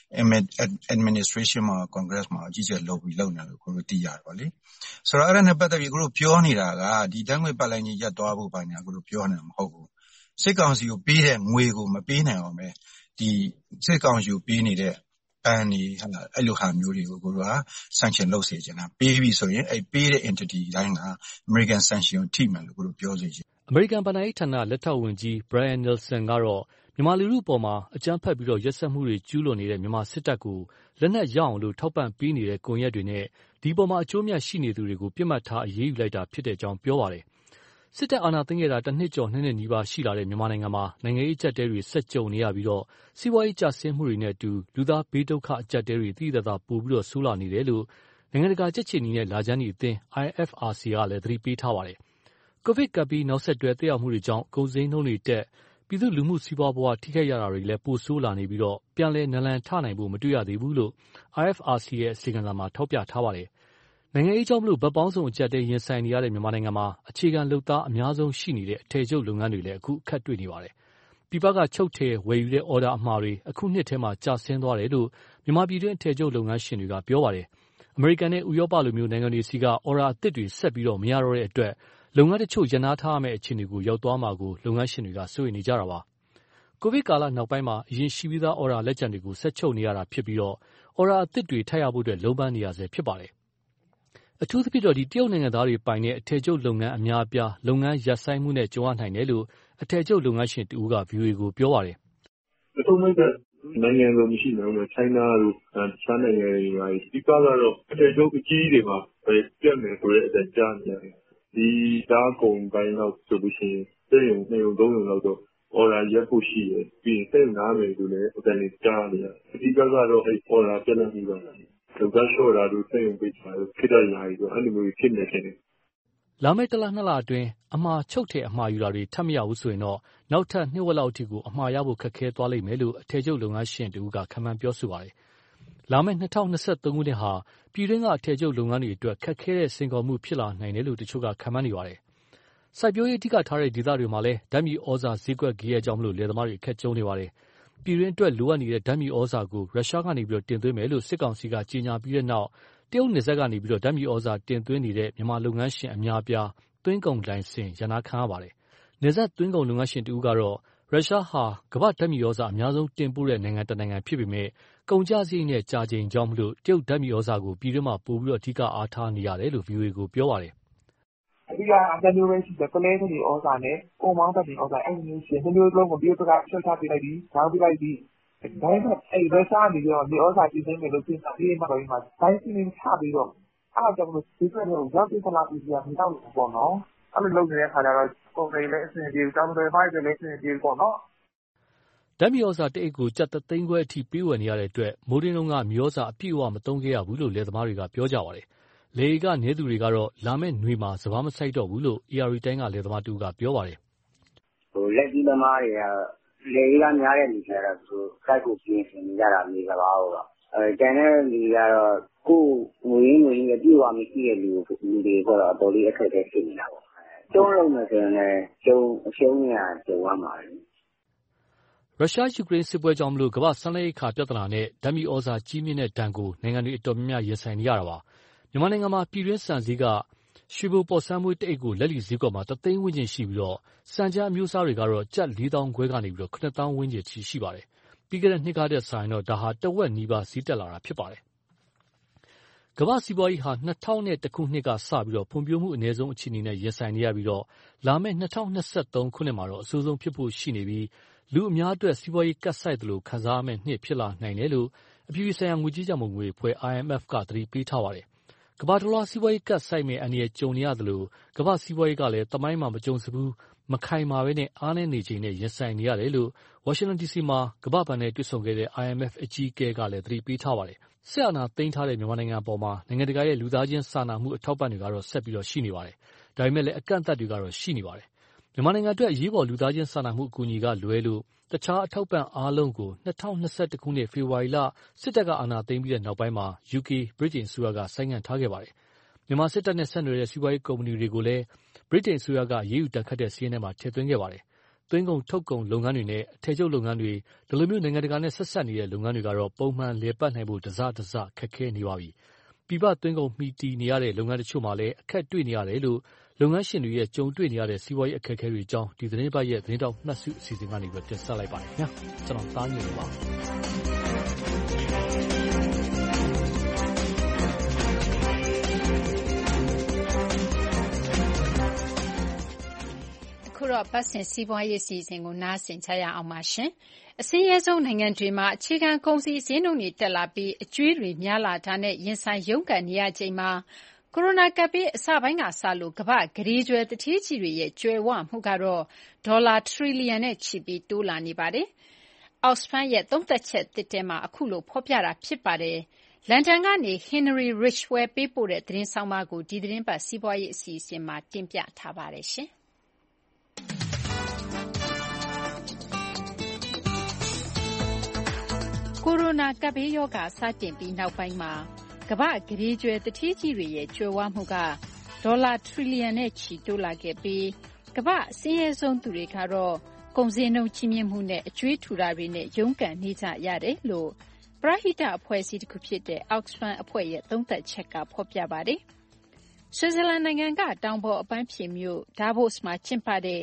administration မှာ Congress မှာအကြီးကျယ်လုပ်ပြီးလုပ်နေလို့ကိုတို့သိရတယ်ပေါ့လေဆိုတော့အဲ့ဒါနဲ့ပတ်သက်ပြီးကိုတို့ပြောနေတာကဒီတန်းငွေပတ်လိုင်းကြီးရပ်သွားဖို့ဘာညာကိုတို့ပြောနေတာမဟုတ်ဘူးစစ်ကောင်စီကိုပေးတဲ့ငွေကိုမပေးနိုင်အောင်ပဲဒီစစ်ကောင်စီကိုပေးနေတဲ့ပန်းနေဟာအဲ့လိုဟာမျိုးတွေကိုကိုတို့က sanction လုပ်စေချင်တာပေးပြီဆိုရင်အဲ့ပေးတဲ့ entity တိုင်းက American sanction ကိုထိမှန်လို့ကိုတို့ပြောစေချင်အမေရိကန်ဗဏ္ဍာရေးဌာနလက်ထောက်ဝန်ကြီး Brian Nelson ကတော့မြန်မာလူထုအပေါ်မှာအကြမ်းဖက်ပြီးတော့ရက်စက်မှုတွေကျူးလွန်နေတဲ့မြန်မာစစ်တပ်ကိုလက်နက်ရအောင်လို့ထောက်ပံ့ပေးနေတဲ့ကွန်ရက်တွေနဲ့ဒီပေါ်မှာအကျိုးမြတ်ရှိနေသူတွေကိုပြစ်မှတ်ထားအရေးယူလိုက်တာဖြစ်တဲ့အကြောင်းပြောပါတယ်။စစ်တပ်အာဏာသိမ်းခဲ့တာတစ်နှစ်ကျော်နှစ်နှစ်နီးပါးရှိလာတဲ့မြန်မာနိုင်ငံမှာနိုင်ငံရေးအကျပ်တဲတွေဆက်ကြုံနေရပြီးတော့စီးပွားရေးကျဆင်းမှုတွေနဲ့အတူလူသားဘေးဒုက္ခအကျပ်တဲတွေသိသိသာသာပိုပြီးတော့ဆိုးလာနေတယ်လို့နိုင်ငံတကာကြက်ချီနီနဲ့လာချမ်းနီအသင်း I F R C ကလည်းသတိပေးထားပါတယ်။ကိုဗစ်ကပ်ပြီးနောက်ဆက်တွဲသက်ရောက်မှုတွေကြောင့်ကုန်စည်နှုန်းတွေတက်ပြည်သူလူမှုစီးပွားဘဝထိခိုက်ရတာတွေလည်းပိုဆိုးလာနေပြီးတော့ပြန်လည်နလန်ထနိုင်ဖို့မတွေ့ရသေးဘူးလို့ I F R C ရဲ့အစီရင်ခံစာမှာထောက်ပြထားပါတယ်။နိုင်ငံရေးကြောင့်မလို့ဗတ်ပေါင်းစုံအကျပ်တဲရင်ဆိုင်နေရတဲ့မြန်မာနိုင်ငံမှာအခြေခံလုပ်သားအများဆုံးရှိနေတဲ့အထည်ချုပ်လုပ်ငန်းတွေလည်းအခုအခက်တွေ့နေပါတယ်။ပြည်ပကချုပ်ထည်ဝယ်ယူတဲ့အော်ဒါအမှားတွေအခုနှစ်ထဲမှာကျဆင်းသွားတယ်လို့မြန်မာပြည်တွင်းအထည်ချုပ်လုပ်ငန်းရှင်တွေကပြောပါတယ်။အမေရိကန်နဲ့ဥရောပလိုမျိုးနိုင်ငံတွေစီကအော်ဒါအသစ်တွေဆက်ပြီးတော့မရတော့တဲ့အတွက်လုပ်ငန်းတချို့ရနာထားရမယ့်အခြေအနေကိုရောက်သွားမှာကိုလုပ်ငန်းရှင်တွေကစိုးရိမ်နေကြတာပါ။ကိုဗစ်ကာလနောက်ပိုင်းမှာအရင်ရှိပြီးသားအော်ဒါလက်ကျန်တွေကိုဆက်ချုပ်နေရတာဖြစ်ပြီးတော့အော်ဒါအသစ်တွေထပ်ရဖို့အတွက်လုံးပန်းနေရဆဲဖြစ်ပါတယ်။အထူးသဖြင့်တော့ဒီတရုတ်နိုင်ငံသားတွေပိုင်တဲ့အထည်ချုပ်လုပ်ငန်းအများအပြားလုပ်ငန်းရပ်ဆိုင်းမှုနဲ့ကြုံရနိုင်တယ်လို့အထည်ချုပ်လုပ်ငန်းရှင်တဦးက ဗွီအိုအေကိုပြောပါတယ်။အထူးသဖြင့်နိုင်ငံလိုမရှိနိုင်ဘူးချိုင်းနာတို့တခြားနိုင်ငံတွေမှာဒီကတော့အထည်ချုပ်အကြီးတွေမှာပြတ်မယ်ဆိုတဲ့အတန်ကြားနေရတယ်။ဒီသားကုန်ပိုင်းတော့ဆိုလို့ရှိရင်စိတ်ုံနေုံသုံးုံလောက်တော့အော်ဒါရက်ဖို့ရှိတယ်ပြီးရင်စိတ်နားမယ်ဆိုလည်းအတန်လေးကြားနေရတယ်။ဒီကတော့အဲ့အော်ဒါပြတ်နေပြီပါ။လူကရှော့တာတို့စိတ်ုံပိတ်တာတို့ဖြစ်တဲ့ຢာကြီးဆိုအဲ့လိုမျိုးဖြစ်နေတယ်။လာမယ့်တစ်လနှစ်လအတွင်းအမှားချုပ်တဲ့အမှားယူတာတွေထပ်မရဘူးဆိုရင်တော့နောက်ထပ်နှစ်ဝက်လောက်အထိကိုအမှားရဖို့ခက်ခဲသွားလိမ့်မယ်လို့အထည်ချုပ်လုပ်ငန်းရှင်တဦးကခန့်မှန်းပြောဆိုပါတယ်။လာမယ့်၂၀၂၃ခုနှစ်ဟာပြည်တွင်းကအထည်ချုပ်လုပ်ငန်းတွေအတွက်ခက်ခဲတဲ့စိန်ခေါ်မှုဖြစ်လာနိုင်တယ်လို့တချို့ကခန့်မှန်းနေပါတယ်။စိုက်ပျိုးရေးအဓိကထားတဲ့ဒေသတွေမှာလည်းဓာတ်မြေဩဇာဈေးကွက်ဂယက်ကြောင့်လယ်သမားတွေအခက်ကြုံနေပါတယ်။ပြည်တွင်းအတွက်လိုအပ်နေတဲ့ဓာတ်မြေဩဇာကိုရုရှားကနေတင်သွင်းမယ်လို့စစ်ကောင်စီကကြေညာပြီးတဲ့နောက်တရုတ်နယ်စပ်ကနေဓာတ်မြေဩဇာတင်သွင်းနေတဲ့မြန်မာလုပ်ငန်းရှင်အများအပြားသွင်းကုန်လိုင်စင်ရနာခံရပါတယ်။နယ်စပ်သွင်းကုန်လုပ်ငန်းရှင်တဦးကတော့ရုရှားဟာကမ္ဘာ့ဓာတ်မြေဩဇာအများဆုံးတင်ပို့တဲ့နိုင်ငံတစ်နိုင်ငံဖြစ်ပေမဲ့ကုန်ကျစရိတ်နဲ့ကြာချိန်ကြောင့်တရုတ်ဓာတ်မြေဩဇာကိုပြည်တွင်းမှာပိုပြီးအဓိကအားထားနေရတယ်လို့ ဗွီအိုအေကိုပြောပါတယ်။အဓိကအတမျိုးပဲရှိတယ်ကလေးတွေဩဇာနဲ့ကုန်မောင်းတဲ့ဩဇာအဲ့လိုမျိုးရှင်တမျိုးလုံးကိုပြည်တွင်းကဆက်ချပေးလိုက်ပြီးဓာတ်ပြလိုက်ပြီးဒါပေမဲ့အဲ့ရုရှားနေပြီးတော့မြေဩဇာပြည်သိမ်းမယ်လို့ပြင်တာပြီးမှတော့ဒီမှာဒိုင်းစင်းချပြီးတော့အားကြောင့်လို့ဒီကနေ့ရောက်တဲ့ခလာပြည်ပြမတော့ဘူးပေါ့နော်အဲ့လိုလုပ်နေတဲ့ခါကျတော့ကုန်တွေလည်းအဆင်ပြေတောင်းတွေဖိုက်တွေလည်းအဆင်ပြေပေါ့နော်ဓာတ်မြေဩဇာတအိတ်ကိုကျပ်သိန်းခွဲအထိပေးဝယ်နေရတဲ့အတွက်မိုးရင်းလုံးကမြေဩဇာအပြည့်အဝမသုံးခဲ့ရဘူးလို့လယ်သမားတွေကပြောကြပါတယ်။လယ်ကနေသူတွေကတော့လာမယ့်နွေမှာစဘာမဆိုင်တော့ဘူးလို့ အေ အာ ရီ တိုင်းကလယ်သမားတူကပြောပါတယ်။ဟိုလက်ကြီးသမားတွေကလယ်ကများတဲ့လူတွေကတော့သူစိုက်ကိုပြင်ဆင်နေကြတာမျိုးစဘာဟုတ်တော့အဲကျန်တဲ့လူကတော့ကိုငွေငွေအပြည့်အဝမရှိတဲ့လူလူတွေကတော့အတော်လေးအခက်အခဲဖြစ်နေတာပေါ့။ကျုံးလုံးမယ်ဆိုရင်လည်းကျုံအရှုံးရကျုံရမှာလေ။ရုရှားယူကရိန်းစစ်ပွဲကြောင့်မလို့ကမ္ဘာ့စားနပ်ရိက္ခာပြဿနာနဲ့ဓာတ်မြေဩဇာကြီးမြင့်တဲ့ဒဏ်ကိုနိုင်ငံတွေအတော်များများရင်ဆိုင်နေရတာပါ။မြန်မာနိုင်ငံမှာပြည်တွင်းဆန်ဈေးကရွှေဘိုပေါ်ဆန်းမွေးတအိတ်ကိုလက်လီဈေးကွက်မှာတသိန်းဝန်းကျင်ရှိပြီးတော့ဆန်ကြားအမျိုးအစားတွေကတော့ကျပ်လေးသောင်းခွဲကနေပြီးတော့ခုနှစ်သောင်းဝန်းကျင်ထိရှိပါတယ်။ပြီးခဲ့တဲ့နှစ်ကတည်းကဆိုရင်တော့ဒါဟာတဝက်နီးပါးဈေးတက်လာတာဖြစ်ပါတယ်။ကမ္ဘာ့စီးပွားရေးဟာ၂၀၀၁ခုနှစ်ကစပြီးတော့ဖွံ့ဖြိုးမှုအနည်းဆုံးအခြေအနေနဲ့ရင်ဆိုင်နေရပြီးတော့လာမယ့်၂၀၂၃ခုနှစ်မှာတော့အဆိုးဆုံးဖြစ်ဖို့ရှိနေပြီးလူအများအတွက်စီးပွားရေးကပ်ဆိုက်တယ်လို့ခံစားရမယ့်နှစ်ဖြစ်လာနိုင်တယ်လို့အပြည်ပြည်ဆိုင်ရာငွေကြေးရန်ပုံငွေအဖွဲ့ အိုင် အမ် အက်ဖ် ကသတိပေးထားပါတယ်။ကမ္ဘာတစ်လွှားစီးပွားရေးကပ်ဆိုက်မယ့်အန္တရာယ်ကြုံနေရတယ်လို့ကမ္ဘာ့စီးပွားရေးကလည်းသမိုင်းမှာမကြုံစဘူးမခိုင်မာပဲနဲ့အားနည်းနေချိန်နဲ့ရင်ဆိုင်နေရတယ်လို့ဝါရှင်တန်ဒီစီမှာကမ္ဘာ့ဘဏ်နဲ့တွေ့ဆုံခဲ့တဲ့ အိုင် အမ် အက်ဖ် အကြီးအကဲကလည်းသတိပေးထားပါတယ်။စစ်အာဏာသိမ်းထားတဲ့မြန်မာနိုင်ငံအပေါ်မှာနိုင်ငံတကာရဲ့လူသားချင်းစာနာမှုအထောက်ပံ့တွေကတော့ဆက်ပြီးတော့ရှိနေပါတယ်။ဒါပေမဲ့လည်းအကန့်အသတ်တွေကတော့ရှိနေပါတယ်။မြန်မာနိုင်ငံအတွက်အရေးပေါ်လူသားချင်းစာနာမှုအကူအညီကလွဲလို့တခြားအထောက်ပံ့အားလုံးကို၂၀၂၁ခုနှစ်ဖေဖော်ဝါရီလစစ်တပ်ကအာဏာသိမ်းပြီးတဲ့နောက်ပိုင်းမှာ ယူကေဗြိတိန်အစိုးရကဆိုင်းငံ့ထားခဲ့ပါတယ်။မြန်မာစစ်တပ်နဲ့ဆက်နွယ်တဲ့စီးပွားရေးကုမ္ပဏီတွေကိုလည်းဗြိတိန်အစိုးရကအရေးယူဒဏ်ခတ်တဲ့စာရင်းထဲမှာထည့်သွင်းခဲ့ပါတယ်။သွင်းကုန်ထုတ်ကုန်လုပ်ငန်းတွေနဲ့အထည်ချုပ်လုပ်ငန်းတွေဒီလိုမျိုးနိုင်ငံတကာနဲ့ဆက်စပ်နေတဲ့လုပ်ငန်းတွေကတော့ပုံမှန်လည်ပတ်နိုင်ဖို့တစတစခက်ခဲနေပါပြီ။ပြည်ပသွင်းကုန်မှီတည်နေရတဲ့လုပ်ငန်းတချို့မှာလည်းအခက်တွေ့နေရတယ်လို့လုပ်ငန်းရှင်တွေရဲ့ကြုံတွေ့နေရတဲ့စီးပွားရေးအခက်အခဲတွေအကြောင်းဒီသတင်းပတ်ရဲ့သတင်းတောက်မှတ်စုအစီအစဉ်ကနေပြီးတင်ဆက်လိုက်ပါတယ်ခင်ဗျာကျွန်တော်သားညွန့်ပါခုတော့ပတ်စင်စီးပွားရေးစီစဉ်ကိုနားဆင်ကြရအောင်ပါရှင်အစင်းရဲဆုံးနိုင်ငံတွေမှာအခြေခံကုန်စည်ဈေးနှုန်းတွေတက်လာပြီးအကျွေးတွေများလာတာနဲ့ရင်ဆိုင်ရုန်းကန်နေရချိန်မှာကိုရိုနာကပ်ဘေးအစပိုင်းကစလို့ကမ္ဘာ့ကုဋေကြွယ်သူဌေးကြီးတွေရဲ့ကြွယ်ဝမှုကတော့ဒေါ်လာထရီလီယံနဲ့ချီပြီးတိုးလာနေပါတယ်။ Oxfam ရဲ့သုံးသပ်ချက်သစ်ထဲမှာအခုလိုဖော်ပြတာဖြစ်ပါတယ်။လန်ဒန်ကနေ Henry Ridgwell ပေးပို့တဲ့သတင်းဆောင်းပါးကိုဒီသတင်းပတ်စီးပွားရေးအစီအစဉ်မှာတင်ပြထားပါတယ်ရှင်။ကိုရိုနာကပ်ဘေးရောဂါစတင်ပြီးနောက်ပိုင်းမှာကမ္ဘာ့ကုဋေကြွယ်သူဌေးကြီးတွေရဲ့ကြွယ်ဝမှုကဒေါ်လာထရီလီယံနဲ့ချီတိုးလာခဲ့ပြီးကမ္ဘာ့အဆင်းရဲဆုံးသူတွေကတော့ကုန်ဈေးနှုန်းကြီးမြင့်မှုနဲ့အကြွေးထူတာတွေနဲ့ရုန်းကန်နေကြရတယ်လို့ပရဟိတအဖွဲ့အစည်းတစ်ခုဖြစ်တဲ့ Oxfam အဖွဲ့ရဲ့သုံးသပ်ချက်ကဖော်ပြပါတယ်။ဆွစ်ဇာလန်နိုင်ငံကတောင်ပေါ်အပန်းဖြေမြို့ Davos မှာကျင်းပတဲ့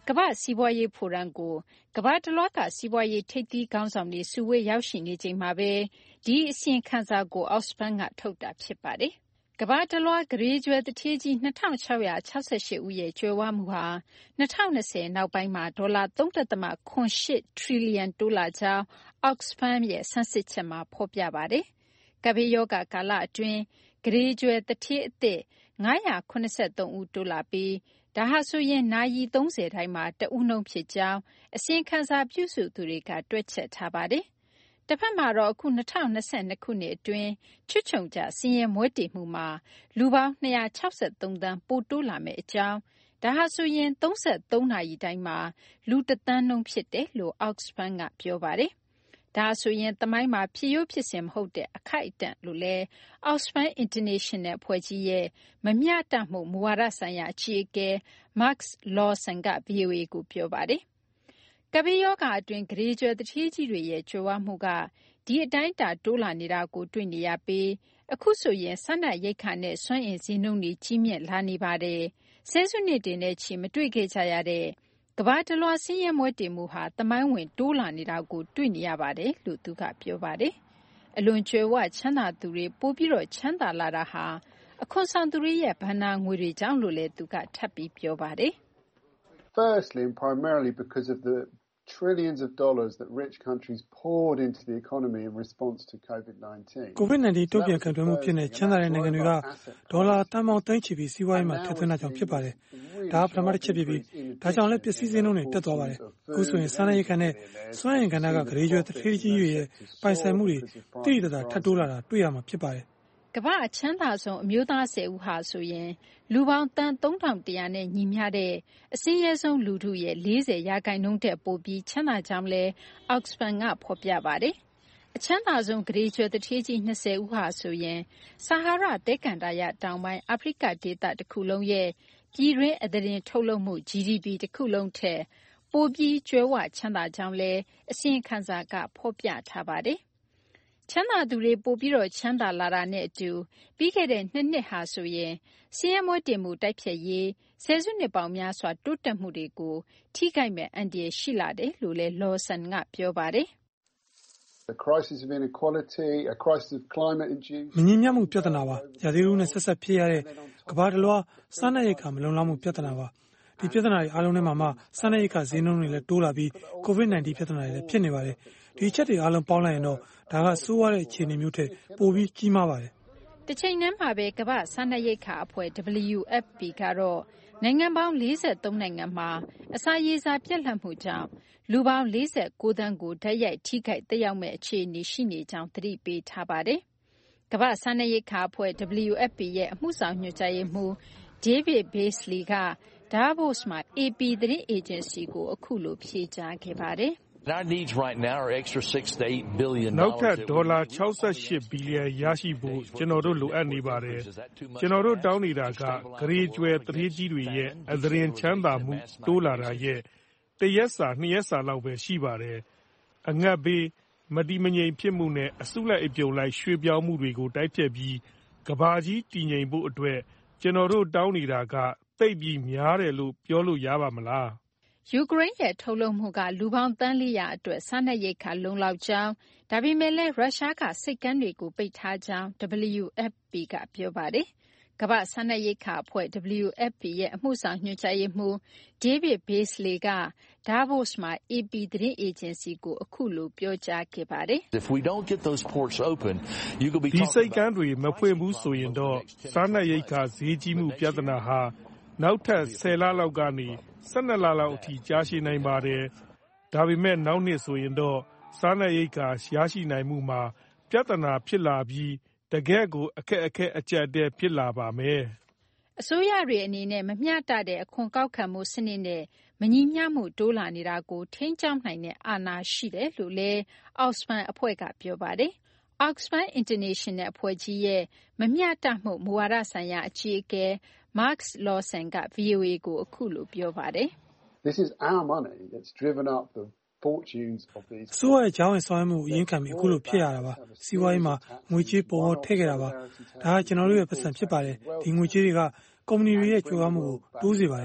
ကမ္ဘာ့စီးပွားရေးဖိုရမ်ကိုကမ္ဘာတလွှားကစီးပွားရေးထိပ်သီးခေါင်းဆောင်တွေစုဝေးရောက်ရှိနေချိန်မှာပဲဒီအစီရင်ခံစာကို Oxfam ကထုတ်တာဖြစ်ပါတယ်။ကမ္ဘာတလွှားဂရေကျွဲတထေးကြီး၂၆၆၈ ဦးရဲ့ကြွယ်ဝမှုဟာ၂၀၂၀နောက်ပိုင်းမှာဒေါ်လာ၃.၇၈ ထရီလီယံတိုးလာကြောင်း Oxfam ရဲ့ဆန်းစစ်ချက်မှာဖော်ပြပါတယ်။ကပ်ဘေးရောဂါကာလအတွင်းဂရေကျွဲတထေးအသစ်၅၇၃ ဦးတိုးလာပြီးဒါဟာဆိုရင်နာရီသုံးဆယ်တိုင်းမှာတဦးနှုန်းဖြစ်ကြောင်းအစီရင်ခံစာပြုစုသူတွေကတွက်ချက်ထားပါတယ်။တစ်ဖက်မှာတော့အခု၂၀၂၂ခုနှစ်အတွင်းချွတ်ချုံကျဆင်းရဲမွဲတေမှုမှာလူပေါင်း၂၆၃သန်းပိုတိုးလာမယ့်အကြောင်းဒါဟာဆိုရင်၃၃နာရီတိုင်းမှာလူတစ်သန်းနှုန်းဖြစ်တယ်လို့ Oxfam ကပြောပါတယ်။ဒါဆိုရင်သမိုင်းမှာဖြစ်ရိုးဖြစ်စဉ်မဟုတ်တဲ့အခိုက်အတန့်လို့လဲ Oxfam International ဖွဲ့ကြီးရဲ့မမျှတမှုမူဝါဒဆိုင်ရာအကြီးအကဲ Mark Lawson က ဗွီအိုအေကိုပြောပါတယ်။ကပ်ဘေးရောဂါအတွင်းဂရေကျွဲတထေးကြီးတွေရဲ့ကြွယ်ဝမှုကဒီအတိုင်းအတာတိုးလာနေတာကိုတွေ့နေရပြီးအခုဆိုရင်စားနပ်ရိက္ခာနဲ့စွမ်းအင်ဈေးနှုန်းတွေကြီးမြင့်လာနေပါတယ်။ဆယ်စုနှစ်တွေနဲ့ချီမတွေ့ခဲ့ကြရတဲ့ကမ္ဘာတလွှားဆင်းရဲမွဲတေမှုဟာသမိုင်းဝင်တိုးလာနေတာကိုတွေ့နေရပါတယ်လို့သူကပြောပါတယ်။အလွန်ကြွယ်ဝချမ်းသာသူတွေပိုပြီးတော့ချမ်းသာလာတာဟာအခွန်ဆောင်သူတွေရဲ့ဘဏ္ဍာငွေတွေကြောင့်လို့လည်းသူကထပ်ပြီးပြောပါတယ်။ Firstly and primarily because of the trillions of dollars that rich countries poured into the economy in response to COVID nineteen. COVID nineteen တုံ့ပြန်ခံတွယ်မှုဖြစ်နေချမ်းသာတဲ့နိုင်ငံတွေကဒေါ်လာတန်ပေါင်းသိန်းချီပြီးစီးပွားရေးမှာထည့်သွင်းတာကြောင့်ဖြစ်ပါတယ်။ဒါကပထမတစ်ချက်ဖြစ်ပြီးဒါကြောင့်လည်းပစ္စည်းဈေးနှုန်းတွေတက်သွားပါတယ်။အခုဆိုရင်စားနပ်ရိက္ခာနဲ့စွမ်းအင်ကဏ္ဍကဂရေကျွဲတထေးကြီးတွေရဲ့ပိုင်ဆိုင်မှုတွေတိတိကျကျထပ်တိုးလာတာတွေ့ရမှာဖြစ်ပါတယ်။ကမ္ဘာအချမ်းသာဆုံးအမျိုးသားဆယ်ဦးဟာဆိုရင်လူပေါင်းတန်သုံးထောင်တရာနဲ့ညီမျှတဲ့အစင်းရဲဆုံးလူထုရဲ့၄၀ရာခိုင်နှုန်းတက်ပိုပြီးချမ်းသာကြောင်းလဲ Oxfam ကဖော်ပြပါတယ်။အချမ်းသာဆုံးဂရေကျွဲတထေးကြီး၂၀ဦးဟာဆိုရင်ဆာဟာရတဲကန်တာရတောင်ပိုင်းအာဖရိကဒေသတစ်ခုလုံးရဲ့ပြည်တွင်းအသားတင်ထုတ်လုပ်မှု ဂျီဒီပီ တစ်ခုလုံးထက်ပိုပြီးကျွဲဝချမ်းသာကြောင်းလဲအစီရင်ခံစာကဖော်ပြထားပါတယ်။ချမ်းသာသူတွေပိုပြီးတော့ချမ်းသာလာတာနဲ့အတူပြီးခဲ့တဲ့နှစ်နှစ်ဟာဆိုရင်ဆင်းရဲမွဲတေမှုတိုက်ဖျက်ရေးဆယ်စုနှစ်ပေါင်းများစွာတိုးတက်မှုတွေကိုထိခိုက်မဲ့အန္တရာယ်ရှိလာတယ်လို့လဲ Lawson ကပြောပါတယ်။ The crisis of inequality, a crisis of climate induced မညီမျှမှုပြဿနာပါ။ရာသီဥတုနဲ့ဆက်ဆက်ဖြစ်ရတဲ့ကမ္ဘာတလွှားစားနပ်ရိက္ခာမလုံလောက်မှုပြဿနာပါ။ဒီပြဿနာတွေအားလုံးထဲမှာမှစားနပ်ရိက္ခာဈေးနှုန်းတွေလည်းတိုးလာပြီး COVID nineteen ပြဿနာတွေလည်းဖြစ်နေပါတယ်။ဒီအချက်တွေအားလုံးပေါင်းလိုက်ရင်တော့ဒါကဆိုးဝါးတဲ့အခြေအနေမျိုးထက်ပိုပြီးကြီးမားပါတယ်။တစ်ချိန်တည်းမှာပဲကမ္ဘာ့စားနပ်ရိက္ခာအဖွဲ့ W F P ကတော့နိုင်ငံပေါင်း၄၃နိုင်ငံမှာအစာရေစာပြတ်လတ်မှုကြောင့်လူပေါင်း၄၉သန်းကိုဓာတ်ရိုက်ထိခိုက်သက်ရောက်မဲ့အခြေအနေရှိနေကြောင်းသတိပေးထားပါတယ်။ကမ္ဘာ့စားနပ်ရိက္ခာအဖွဲ့ W F P ရဲ့အမှုဆောင်ညွှန်ကြားရေးမှူး David Beasley က Davos မှာ A P သတင်းအေဂျင်စီကိုအခုလိုဖြေကြားခဲ့ပါတယ်။ Our needs right now are extra six to eight billion dollars. နောက်ထပ်ဒေါ်လာ၆၈ဘီလီယံရရှိဖို့ကျွန်တော်တို့လိုအပ်နေပါတယ်။ကျွန်တော်တို့တောင်းနေတာကဂရေကျွဲတထေးကြီးတွေရဲ့အသရင်ချမ်းသာမှုတိုးလာတာရဲ့တရက်စာနှစ်ရက်စာလောက်ပဲရှိပါတယ်။အငတ်ဘေးမတည်မငြိမ်ဖြစ်မှုနဲ့အစုလိုက်အပြုံလိုက်ရွှေ့ပြောင်းမှုတွေကိုတိုက်ဖျက်ပြီးကမ္ဘာကြီးတည်ငြိမ်ဖို့အတွက်ကျွန်တော်တို့တောင်းနေတာကသိပ်ပြီးများတယ်လို့ပြောလို့ရပါမလား။ယူကရိန်းရဲ့ထုတ်လုပ်မှုကလူပေါင်းသန်းလေးရာအတွက်စားနပ်ရိက္ခာလုံလောက်ကြောင်းဒါပေမဲ့လည်းရုရှားကစိတ်ကမ်းတွေကိုပိတ်ထားကြောင်း W F P ကပြောပါတယ်။ကမ္ဘာ့စားနပ်ရိက္ခာအဖွဲ့ W F P ရဲ့အမှုဆောင်ညွှန်ကြားရေးမှူး David Beasley က Davos မှာ A P သတင်းအေဂျင်စီကိုအခုလိုပြောကြားခဲ့ပါတယ်။ If we don't get those ports open, you could be ဒီစိတ်ကမ်းတွေမဖွင့်ဘူးဆိုရင်တော့စားနပ်ရိက္ခာဈေးကြီးမှုပြဿနာဟာနောက်ထပ်ဆယ်လလောက်ကနေ၁၂လလောက်အထိကြာရှည်နိုင်ပါတယ်။ဒါပေမဲ့နောက်နှစ်ဆိုရင်တော့စားနပ်ရိက္ခာရရှိနိုင်မှုမှာပြဿနာဖြစ်လာပြီးတကယ့်ကိုအခက်အခဲအကျပ်အတည်းဖြစ်လာပါမယ်။အစိုးရတွေအနေနဲ့မမျှတတဲ့အခွန်ကောက်ခံမှုစနစ်နဲ့မညီမျှမှုတိုးလာနေတာကိုထိန်းကျောင်းနိုင်တဲ့အာဏာရှိတယ်လို့လည်း Oxfam အဖွဲ့ကပြောပါတယ်။ Oxfam International အဖွဲ့ကြီးရဲ့မမျှတမှုမူဝါဒဆိုင်ရာအကြီးအကဲMark Lawson က ဗွီအိုအေကိုအခုလိုပြောပါတယ်။ This is our money that's driven up the fortunes of these ဆိုးရဲ့ကြောင်းဝင်ဆောင်မှုအရင်ခံပြီးအခုလိုဖြစ်ရတာပါစီးပွားရေးမှာငွေကြေးပေါ်ထည့်ခဲ့တာပါဒါကကျွန်တော်တို့ရဲ့ပတ်စံဖြစ်ပါတယ်ဒီငွေကြေးတွေကကုမ္ပဏီတွေရဲ့ကြိုးပမ်းမှုကိုတိုးစေပါတယ်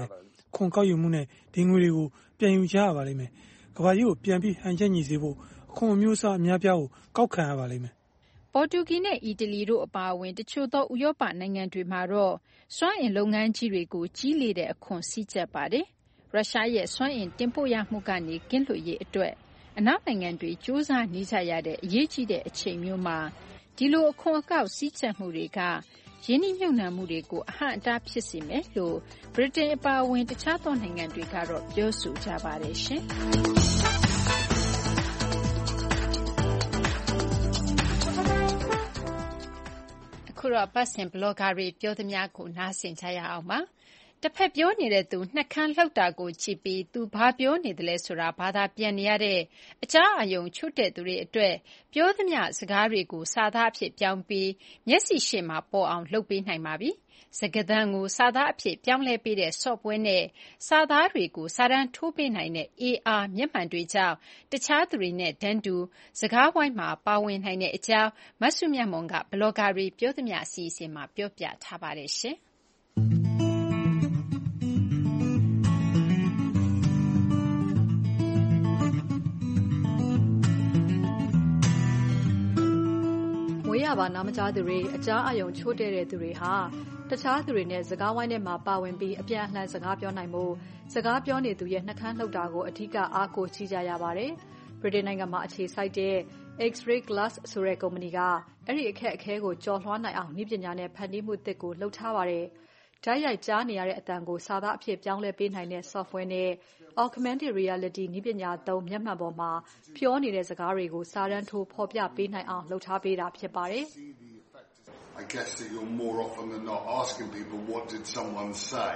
ခွန်ကောက်ယူမှုနဲ့ဒီငွေတွေကိုပြန်ယူကြရပါလိမ့်မယ်။ကမ္ဘာကြီးကိုပြန်ပြီးဟန်ချက်ညီစေဖို့အခွန်အမျိုးအစားအများပြားကိုကောက်ခံရပါလိမ့်မယ်။ပေါ်တူဂီနဲ့အီတလီတို့အပါအဝင်တချို့သောဥရောပနိုင်ငံတွေမှာတော့စွမ်းအင်လုပ်ငန်းကြီးတွေကိုကြီးလေတဲ့အခွန်စည်းကျပ်ပါတယ်။ရုရှားရဲ့စွမ်းအင်တင်ပို့ရမှုကနေကင်းလွတ်ရေးအတွက်အနောက်နိုင်ငံတွေစ조사နေကြရတဲ့အရေးကြီးတဲ့အချိန်မျိုးမှာဒီလိုအခွန်အကောက်စည်းကျပ်မှုတွေကရင်းနှီးမြှုပ်နှံမှုတွေကိုအဟန့်အတားဖြစ်စေမယ်လို့ဗြိတိန်အပါအဝင်တခြားသောနိုင်ငံတွေကတော့ပြောဆိုကြပါတယ်ရှင်။အခုတော့ပတ်စင်ဘလော့ဂါတွေပြောသမျှကိုနားဆင်ကြရအောင်ပါ။တစ်ဖက်ပြောနေတဲ့သူနှက်ခမ်းလှုပ်တာကိုကြည့်ပြီးသူဘာပြောနေသလဲဆိုတာဘာသာပြန်နေရတဲ့အကြားအယုံချွတ်တဲ့သူတွေအတွက်ပြောသမျှစကားတွေကိုစာသားအဖြစ်ပြောင်းပြီးမျက်စိရှေ့မှာပေါ်အောင်လုပ်ပေးနိုင်ပါပြီ။စကားသံကိုစာသားအဖြစ်ပြောင်းလဲပေးတဲ့ software နဲ့စာသားတွေကိုစာတန်းထိုးပေးနိုင်တဲ့ A R မျက်မှန်တွေကြောင့်တခြားသူတွေနဲ့တန်းတူစကားဝိုင်းမှာပါဝင်နိုင်တဲ့အကြောင်းမဆုမြတ်မွန်ကဘလော့ဂါတွေပြောသမျှအစီအစဉ်မှာပြောပြထားပါတယ်ရှင်။ဝေးရပါနားမကြားသူတွေအကြားအယုံချိုးတဲ့တဲ့သူတွေဟာတခြားသူတွေနဲ့စကားဝိုင်းထဲမှာပါဝင်ပြီးအပြန်အလှန်စကားပြောနိုင်မှုစကားပြောနေသူရဲ့နှက်ခမ်းလှုပ်တာကိုအထူးအားကိုးကြည့်ကြရပါတယ်။ဗြိတိန်နိုင်ငံမှာအခြေစိုက်တဲ့ X-ray Glass ဆိုတဲ့ကုမ္ပဏီကအဲ့ဒီအခက်အခဲကိုကျော်လွှားနိုင်အောင်နည်းပညာနဲ့ဖန်တီးမှုသစ်ကိုလုပ်ထားပါတယ်။ဓာတ်ရိုက်ကြားနေရတဲ့အသံကိုစာသားအဖြစ်ပြောင်းလဲပေးနိုင်တဲ့ software နဲ့ augmented reality နည်းပညာသုံးမျက်မှန်ပေါ်မှာပြောနေတဲ့စကားတွေကိုစာတန်းထိုးဖော်ပြပေးနိုင်အောင်လုပ်ထားပေးတာဖြစ်ပါတယ်။ I guess that you're more often than not asking people, what did someone say?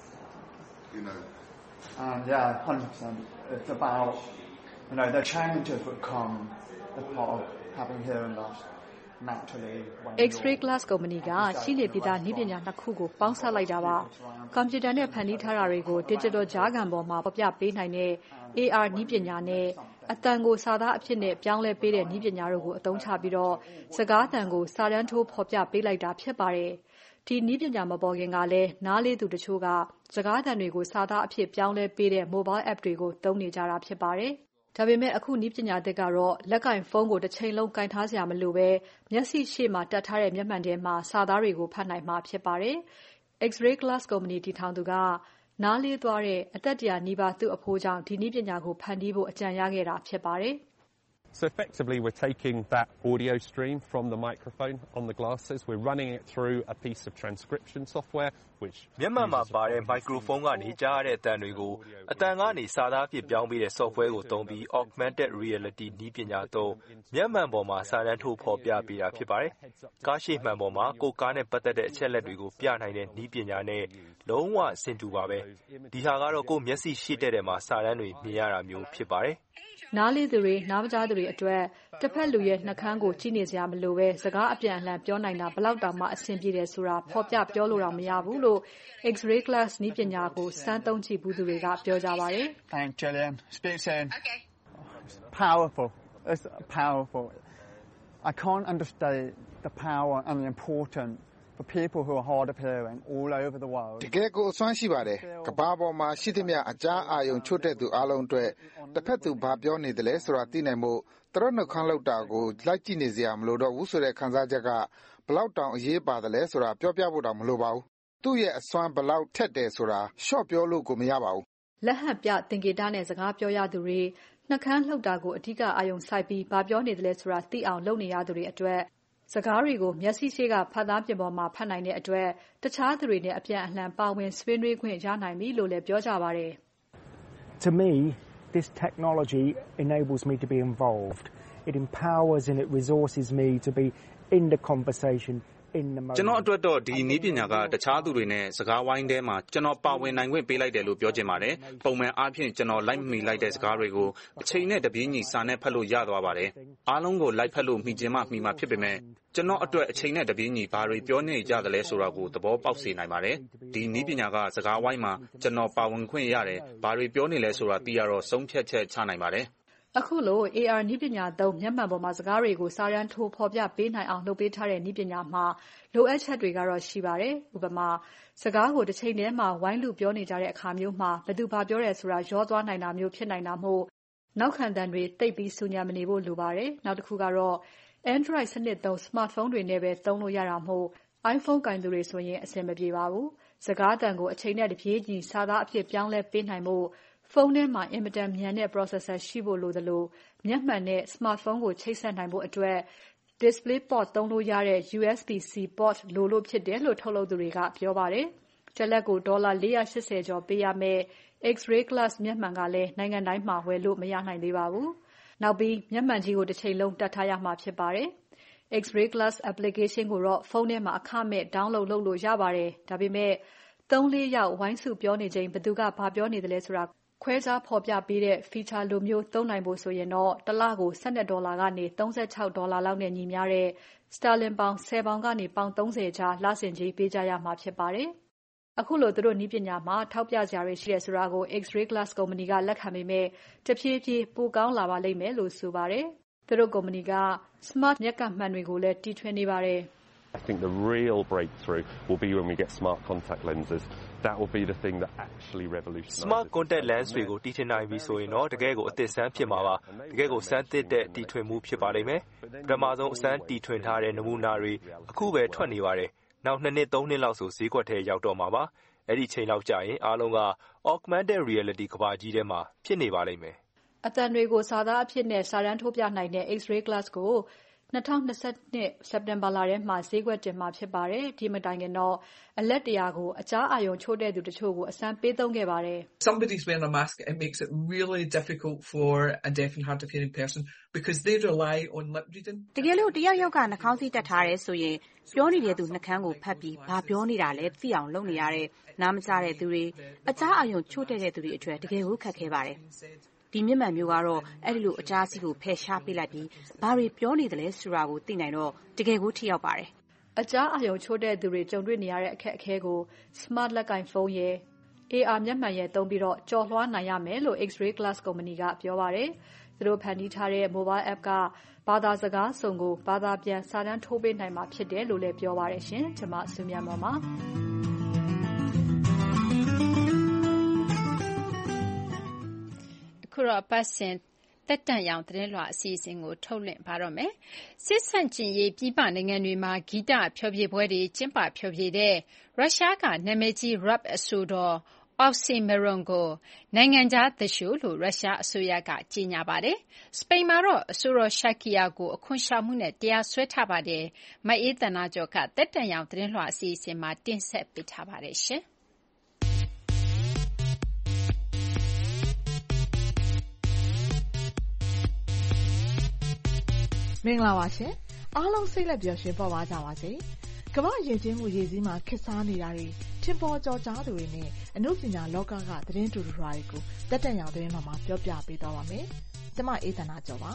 You know. Um, yeah, one hundred percent. It's about, you know, the challenges that come as part of having hearing loss naturally. X-ray Glass ကုမ္ပဏီကရှိနေပြီးသားနည်းပညာနှစ်ခုကိုပေါင်းစပ်လိုက်တာပါ။ကွန်ပျူတာနဲ့ဖန်တီးထားတာတွေကို digital ကြားခံပေါ်မှာဖော်ပြပေးနိုင်တဲ့ A R နည်းပညာနဲ့အတန်ကိုစာသားအဖြစ်နဲ့ပြောင်းလဲပေးတဲ့နည်းပညာတို့ကိုအသုံးချပြီးတော့စကားသံကိုစာတန်းထိုးဖော်ပြပေးလိုက်တာဖြစ်ပါတယ်။ဒီနည်းပညာမပေါ်ခင်ကလည်းနားလေးသူတချို့ကစကားသံတွေကိုစာသားအဖြစ်ပြောင်းလဲပေးတဲ့ mobile app တွေကိုသုံးနေကြတာဖြစ်ပါတယ်။ဒါပေမဲ့အခုနည်းပညာသစ်ကတော့လက်ကင်ဖုန်းကိုတစ်ချိန်လုံးကင်ထားစရာမလိုပဲမျက်စိရှေ့မှာတက်ထားတဲ့မျက်မှန်ထဲမှာစာသားတွေကိုဖတ်နိုင်မှာဖြစ်ပါတယ်။ X-ray Glass ကုမ္ပဏီတည်ထောင်သူကနားလေးသွားတဲ့အသက်တရာနီးပါးသူ့အဖိုးကြောင့်ဒီနည်းပညာကိုဖန်တီးဖို့အကြံရခဲ့တာဖြစ်ပါတယ်။ So effectively we're taking that audio stream from the microphone on the glasses, we're running it through a piece of transcription software which မျက်မှန်မှာပါတဲ့ microphone ကနေကြားရတဲ့အသံတွေကိုအသံကနေစာသားဖြစ်ပြောင်းပေးတဲ့ software ကိုသုံးပြီး augmented reality နည်းပညာသုံးမျက်မှန်ပေါ်မှာစာတန်းထိုးဖော်ပြပေးတာဖြစ်ပါတယ်။ကားရှိမှန်ပေါ်မှာကိုယ်ကားနဲ့ပတ်သက်တဲ့အချက်လက်တွေကိုပြနိုင်တဲ့နည်းပညာနဲ့လုံးဝအဆင်တူပါပဲ။ဒီဟာကတော့ကိုယ်မျက်စိရှိတဲ့ထဲမှာစာတန်းတွေမြင်ရတာမျိုးဖြစ်ပါတယ်။နားလေးသူတွေနားမကြားသူတွေအတွက်တစ်ဖက်လူရဲ့နှက်ခမ်းကိုကြည့်နေစရာမလိုပဲစကားအပြန်အလှန်ပြောနိုင်တာဘလောက်တောင်မှအဆင်ပြေတယ်ဆိုတာဖော်ပြပြောလို့တော့မရဘူးလို့ X-ray Glass နည်းပညာကိုစမ်းသုံးကြည့်ဘူးသူတွေကပြောကြပါတယ်။ Thank Gillian. Speak soon. Okay. It's powerful. It's powerful. I can't understate the power and the importance for people who are hard of hearing all over the world. တကယ်ကိုအစွမ်းရှိပါတယ်။ကမ္ဘာပေါ်မှာရှိသမျှအကြားအာရုံချွတ်တဲ့သူအလုံးအတွက်တစ်ဖက်သူဘာပြောနေတယ်လဲဆိုတာသိနိုင်မှုတရနှုတ်ခမ်းလောက်တာကိုလိုက်ကြည့်နေစရာမလိုတော့ဘူးဆိုတဲ့ခံစားချက်ကဘလောက်တောင်အရေးပါတယ်လဲဆိုတာပြောပြဖို့တော့မလိုပါဘူး။သူ့ရဲ့အစွမ်းဘလောက်ထက်တယ်ဆိုတာရှော့ပြောလို့ကိုမရပါဘူး။လက်ဟန်ပြသင်္ကေတနဲ့စကားပြောရသူတွေနှက်ခမ်းလှုပ်တာကိုအထူးအာရုံစိုက်ပြီးဘာပြောနေတယ်လဲဆိုတာသိအောင်လုပ်နေရသူတွေအတွက်စကားတွေကိုမျက်စိရှိကဖတ်သားပြင်ပေါ်မှာဖတ်နိုင်တဲ့အတွက်တခြားသူတွေနဲ့အပြန်အလှန်ပါဝင်ဆွေးနွေးခွင့်ရနိုင်ပြီလို့လည်းပြောကြပါတယ်။ To me, this technology enables me to be involved. It empowers and it resources me to be in the conversation. ကျွန်တော်အတွက်တော့ဒီနည်းပညာကတခြားသူတွေနဲ့စကားဝိုင်းထဲမှာကျွန်တော်ပါဝင်နိုင်ခွင့်ပေးလိုက်တယ်လို့ပြောချင်ပါတယ်။ပုံမှန်အားဖြင့်ကျွန်တော်လိုက်မိလိုက်တဲ့စကားတွေကိုအချိန်နဲ့တပြေးညီစာနဲ့ဖတ်လို့ရသွားပါတယ်။အားလုံးကိုလိုက်ဖတ်လို့မိခြင်းမှမိမှာဖြစ်ပေမဲ့ကျွန်တော်အတွက်အချိန်နဲ့တပြေးညီဘာတွေပြောနေကြသလဲဆိုတာကိုသဘောပေါက်စေနိုင်ပါတယ်။ဒီနည်းပညာကစကားဝိုင်းမှာကျွန်တော်ပါဝင်ခွင့်ရတယ်။ဘာတွေပြောနေလဲဆိုတာသိရတော့ဆုံးဖြတ်ချက်ချနိုင်ပါတယ်။အခုလို A R နည်းပညာသုံးမျက်မှန်ပေါ်မှာစကားတွေကိုစာတမ်းထိုးဖော်ပြပေးနိုင်အောင်လုပ်ပေးထားတဲ့နည်းပညာမှာလိုအပ်ချက်တွေကတော့ရှိပါတယ်။ဥပမာစကားကိုတစ်ချိန်တည်းမှာဝိုင်းလူပြောနေကြတဲ့အခါမျိုးမှာဘယ်သူဘာပြောတယ်ဆိုတာရောသွားနိုင်တာမျိုးဖြစ်နိုင်တာမို့နောက်ခံတန်တွေတိတ်ပြီးဆူညံမနေဖို့လိုပါတယ်။နောက်တစ်ခုကတော့ Android စနစ်သုံး smartphone တွေနဲ့ပဲသုံးလို့ရတာမို့ iPhone ကင်သူတွေဆိုရင်အဆင်မပြေပါဘူး။စကားတန်ကိုအချိန်နဲ့တပြေးညီစာသားအဖြစ်ပြောင်းလဲပေးနိုင်ဖို့ဖုန်းထဲမှာအင်မတန်မြန်တဲ့ processor ရှိဖို့လိုသလိုမျက်မှန်နဲ့ smartphone ကိုချိတ်ဆက်နိုင်ဖို့အတွက် DisplayPort သုံးလို့ရတဲ့ U S B C port လိုလို့ဖြစ်တယ်လို့ထုတ်လုပ်သူတွေကပြောပါတယ်။တစ်လက်ကိုဒေါ်လာ၄၈၀ကျော်ပေးရမယ့် X-ray glass မျက်မှန်ကလည်းနိုင်ငံတိုင်းမှာဝယ်လို့မရနိုင်သေးပါဘူး။နောက်ပြီးမျက်မှန်ကြီးကိုတစ်ချိန်လုံးတပ်ထားရမှာဖြစ်ပါတယ်။ X-ray glass application ကိုတော့ဖုန်းထဲမှာအခမဲ့ download လုပ်လို့ရပါတယ်။ဒါပေမဲ့သုံးလေးယောက်ဝိုင်းစုပြောနေချိန်ဘယ်သူကဘာပြောနေသလဲဆိုတာခွဲခြားဖော်ပြပေးတဲ့ feature လိုမျိုးသုံးနိုင်ဖို့ဆိုရင်တော့တစ်လကို၁၂ဒေါ်လာကနေ၃၆ဒေါ်လာလောက်နဲ့ညီမျှတဲ့ Sterling ပေါင်၁၀ပေါင်ကနေပေါင်၃၀ကြားလစဉ်ကြေးပေးကြရမှာဖြစ်ပါတယ်။အခုလိုသူတို့နည်းပညာမှာထောက်ပြစရာတွေရှိတယ်ဆိုတာကို X-ray glass ကုမ္ပဏီကလက်ခံပေမဲ့တဖြည်းဖြည်းပိုကောင်းလာပါလိမ့်မယ်လို့ဆိုပါတယ်။သူတို့ကုမ္ပဏီက smart မျက်ကပ်မှန်တွေကိုလည်းတီထွင်နေပါတယ်။ I think the real breakthrough will be when we get smart contact lenses. That will be the thing that actually revolutionizes. Smart contact lens တွေကိုတီထွင်နိုင်ပြီဆိုရင်တော့တကယ်ကိုအသစ်ဆန်းဖြစ်မှာပါ။တကယ်ကိုစမ်းသစ်တဲ့တီထွင်မှုဖြစ်ပါလိမ့်မယ်။ပထမဆုံးအစမ်းတီထွင်ထားတဲ့နမူနာတွေအခုပဲထွက်နေပါတယ်။နောက်နှစ်နှစ်သုံးနှစ်လောက်ဆိုဈေးကွက်ထဲရောက်တော့မှာပါ။အဲ့ဒီချိန်လောက်ကြာရင်အားလုံးက augmented reality ကမ္ဘာကြီးထဲမှာဖြစ်နေပါလိမ့်မယ်။အသံတွေကိုစာသားအဖြစ်နဲ့စာတမ်းထိုးပြနိုင်တဲ့ X-ray glass ကို၂၀၂၂စက်တင်ဘာလထဲမှာဈေးကွက်တင်မှာဖြစ်ပါတယ်။ဒီမတိုင်ခင်တော့အလက်တရာကိုအကြားအာရုံချို့တဲ့သူတချို့ကိုအစမ်းပေးသုံးခဲ့ပါတယ်။ Somebody's wearing a mask it makes it really difficult for a deaf and hard of hearing person because they rely on lip reading. တကယ်လို့တယောက်ယောက်ကနှာခေါင်းစည်းတက်ထားတယ်ဆိုရင်ပြောနေတဲ့သူနှာခမ်းကိုဖတ်ပြီးဘာပြောနေတာလဲသိအောင်လုပ်နေရတဲ့နားမကြားတဲ့သူတွေအကြားအာရုံချို့တဲ့သူတွေအတွေ့တကယ်ကိုခက်ခဲပါတယ်။ဒီမျက်မှန်မျိုးကတော့အဲ့ဒီလိုအကြားစီးကိုဖယ်ရှားပေးလိုက်ပြီးဘာတွေပြောနေတယ်လဲဆိုတာကိုသိနိုင်တော့တကယ်ကိုထိရောက်ပါတယ်။အကြားအာရုံချို့တဲ့သူတွေကြုံတွေ့နေရတဲ့အခက်အခဲကို smart လက်ကင်ဖုန်းရဲ့ A R မျက်မှန်ရဲ့သုံးပြီးတော့ကြော်လွှားနိုင်ရမယ်လို့ X-ray glass ကုမ္ပဏီကပြောပါတယ်။သူတို့ဖန်တီးထားတဲ့ mobile app ကဘာသာစကားစုံကိုဘာသာပြန်စာတမ်းထိုးပေးနိုင်မှာဖြစ်တယ်လို့လည်းပြောပါတယ်ရှင်။ကျွန်မစုမြတ်မော်ပါ။ခုတော့ပတ်စင်တက်တန့်ရောင်သတင်းလွှာအစီအစဉ်ကိုထုတ်လွှင့်ပါတော့မယ်။စစ်ဆန့်ကျင်ရေးပြည်ပနိုင်ငံတွေမှာဂီတဖျော်ဖြေပွဲတွေကျင်းပဖျော်ဖြေတဲ့ရုရှားကနာမည်ကြီး rap အဆိုတော် Oxymoron ကိုနိုင်ငံခြားသူလျှိုလို့ရုရှားအစိုးရကကြေညာပါတယ်။စပိန်မှာတော့အဆိုတော် Shakira ကိုအခွန်ရှောင်မှုနဲ့တရားစွဲထားပါတယ်။မအေးသန္တာကျော်ကတက်တန့်ရောင်သတင်းလွှာအစီအစဉ်မှာတင်ဆက်ပေးထားပါတယ်ရှင်။မင်္ဂလာပါရှင်အားလုံးစိတ်လက်ပျော်ရွှင်ပေါ်ပါကြပါစေကမ္ဘာယဉ်ကျေးမှုရည်စည်းမှာခေတ်စားနေတာတွေထင်ပေါ်ကျော်ကြားသူတွေနဲ့အမှုပညာလောကကသတင်းတူတူတွေကိုတက်တက်ရောင်သတင်းမှာပြောပြပေးသွားပါမယ်ကျွန်မအေးသန္တာကျော်ပါ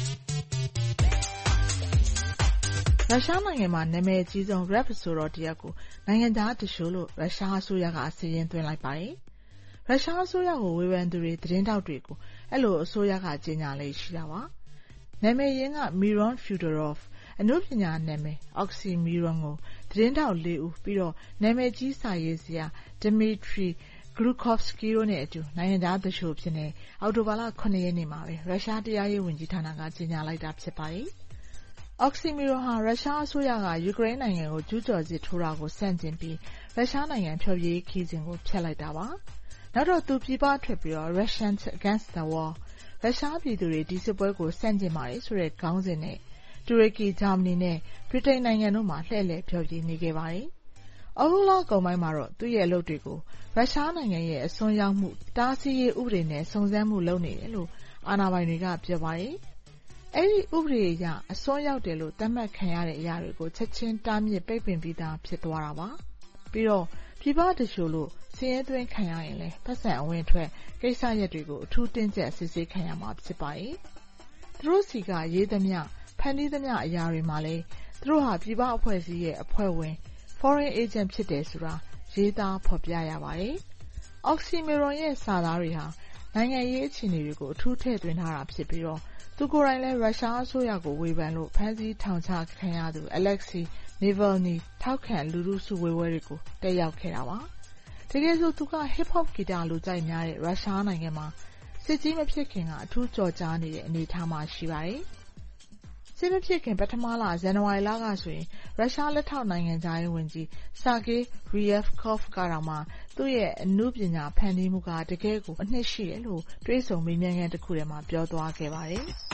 ရုရှားနိုင်ငံမှာနာမည်ကြီးဆုံး rap ဆိုတော်တယောက်ကိုနိုင်ငံသားတရှို့လို့ရုရှားအစိုးရကအစီရင်သွင်းလိုက်ပါတယ်ရုရှားအစိုးရကိုဝေဖန်သူတွေသတင်းတောက်တွေကိုအဲ့လိုအစိုးရကကြေညာလေးရှိတာပါနာမည်ရင်းက Miron Fedorov အနုပညာနာမည် Oxymoron ကိုသတင်းတောက်လေးဦးပြီးတော့နာမည်ကြီးစာရေးဆရာ Dmitry Glukovsky တို့နဲ့အတူနိုင်ငံသားသူလျှိုဖြစ်နေအောက်တိုဘာလခုနှစ်ရက်နေ့မှာပဲရုရှားတရားရေးဝန်ကြီးဌာနကကြေညာလိုက်တာဖြစ်ပါတယ်။ Oxymoron ဟာရုရှားအစိုးရကယူကရိန်းနိုင်ငံကိုကျူးကျော်စစ်ထိုးတာကိုဆန့်ကျင်ပြီးရုရှားနိုင်ငံဖျော်ဖြေခီးစဉ်ကိုဖျက်လိုက်တာပါ။နောက်တော့သူပြည်ပထွက်ပြီးတော့ Russians Against the Warရုရှားပြည်သူတွေဒီစစ်ပွဲကိုဆန့်ကျင်ပါတယ်ဆိုတဲ့ခေါင်းစဉ်နဲ့တူရကီဂျာမနီနဲ့ဗြိတိန်နိုင်ငံတို့မှာလှည့်လည်ဖျော်ဖြေနေခဲ့ပါတယ်။အော်လိုလာကုန်ပိုင်းမှာတော့သူ့ရဲ့အလုပ်တွေကိုရုရှားနိုင်ငံရဲ့အစွန်းရောက်မှုတားဆီးရေးဥပဒေနဲ့စုံစမ်းမှုလုပ်နေတယ်လို့အာဏာပိုင်တွေကပြောပါတယ်။အဲဒီဥပဒေအရအစွန်းရောက်တယ်လို့သတ်မှတ်ခံရတဲ့အရာတွေကိုချက်ချင်းတားမြစ်ပိတ်ပင်ပြီးသားဖြစ်သွားတာပါ။ပြီးတော့ပြည်ပတချို့လို့စီးရဲသွင်းခံရရင်လည်းပတ်စံအဝင်ထွက်ကိစ္စရပ်တွေကိုအထူးတင်းကျပ်စစ်ဆေးခံရမှာဖြစ်ပါတယ်။သူတို့စီကရေးသမျှဖန်တီးသမျှအရာတွေမှာလည်းသူတို့ဟာပြည်ပအဖွဲ့အစည်းရဲ့အဖွဲ့ဝင် foreign agent ဖြစ်တယ်ဆိုတာရေးသားဖော်ပြရပါတယ်။ Oxymoron ရဲ့စာသားတွေဟာနိုင်ငံရေးအခြေအနေတွေကိုအထူးထည့်သွင်းထားတာဖြစ်ပြီးတော့သူကိုယ်တိုင်လည်းရုရှားအစိုးရကိုဝေဖန်လို့ဖမ်းဆီးထောင်ချခံရသူ Alexei Navalny ထောက်ခံလူထုစုဝေးပွဲတွေကိုတက်ရောက်ခဲ့တာပါ။တကယ်ဆိုသူက hip hop ဂီတလိုကြိုက်များတဲ့ရုရှားနိုင်ငံမှာစစ်ကြီးမဖြစ်ခင်ကအထူးကြော်ကြားနေတဲ့အနေအထားမှာရှိပါတယ်။စစ်မဖြစ်ခင်ပထမလဇန်နဝါရီလကဆိုရင်ရုရှားလက်ထောက်နိုင်ငံသားရေးဝန်ကြီး Sergei Ryevkov ကတော့မှသူ့ရဲ့အမှုပညာဖန်တီးမှုကတကယ်ကိုအနှစ်ရှိတယ်လို့တွေးဆုံမေးမြန်းခန်းတစ်ခုထဲမှာပြောသွားခဲ့ပါတယ်။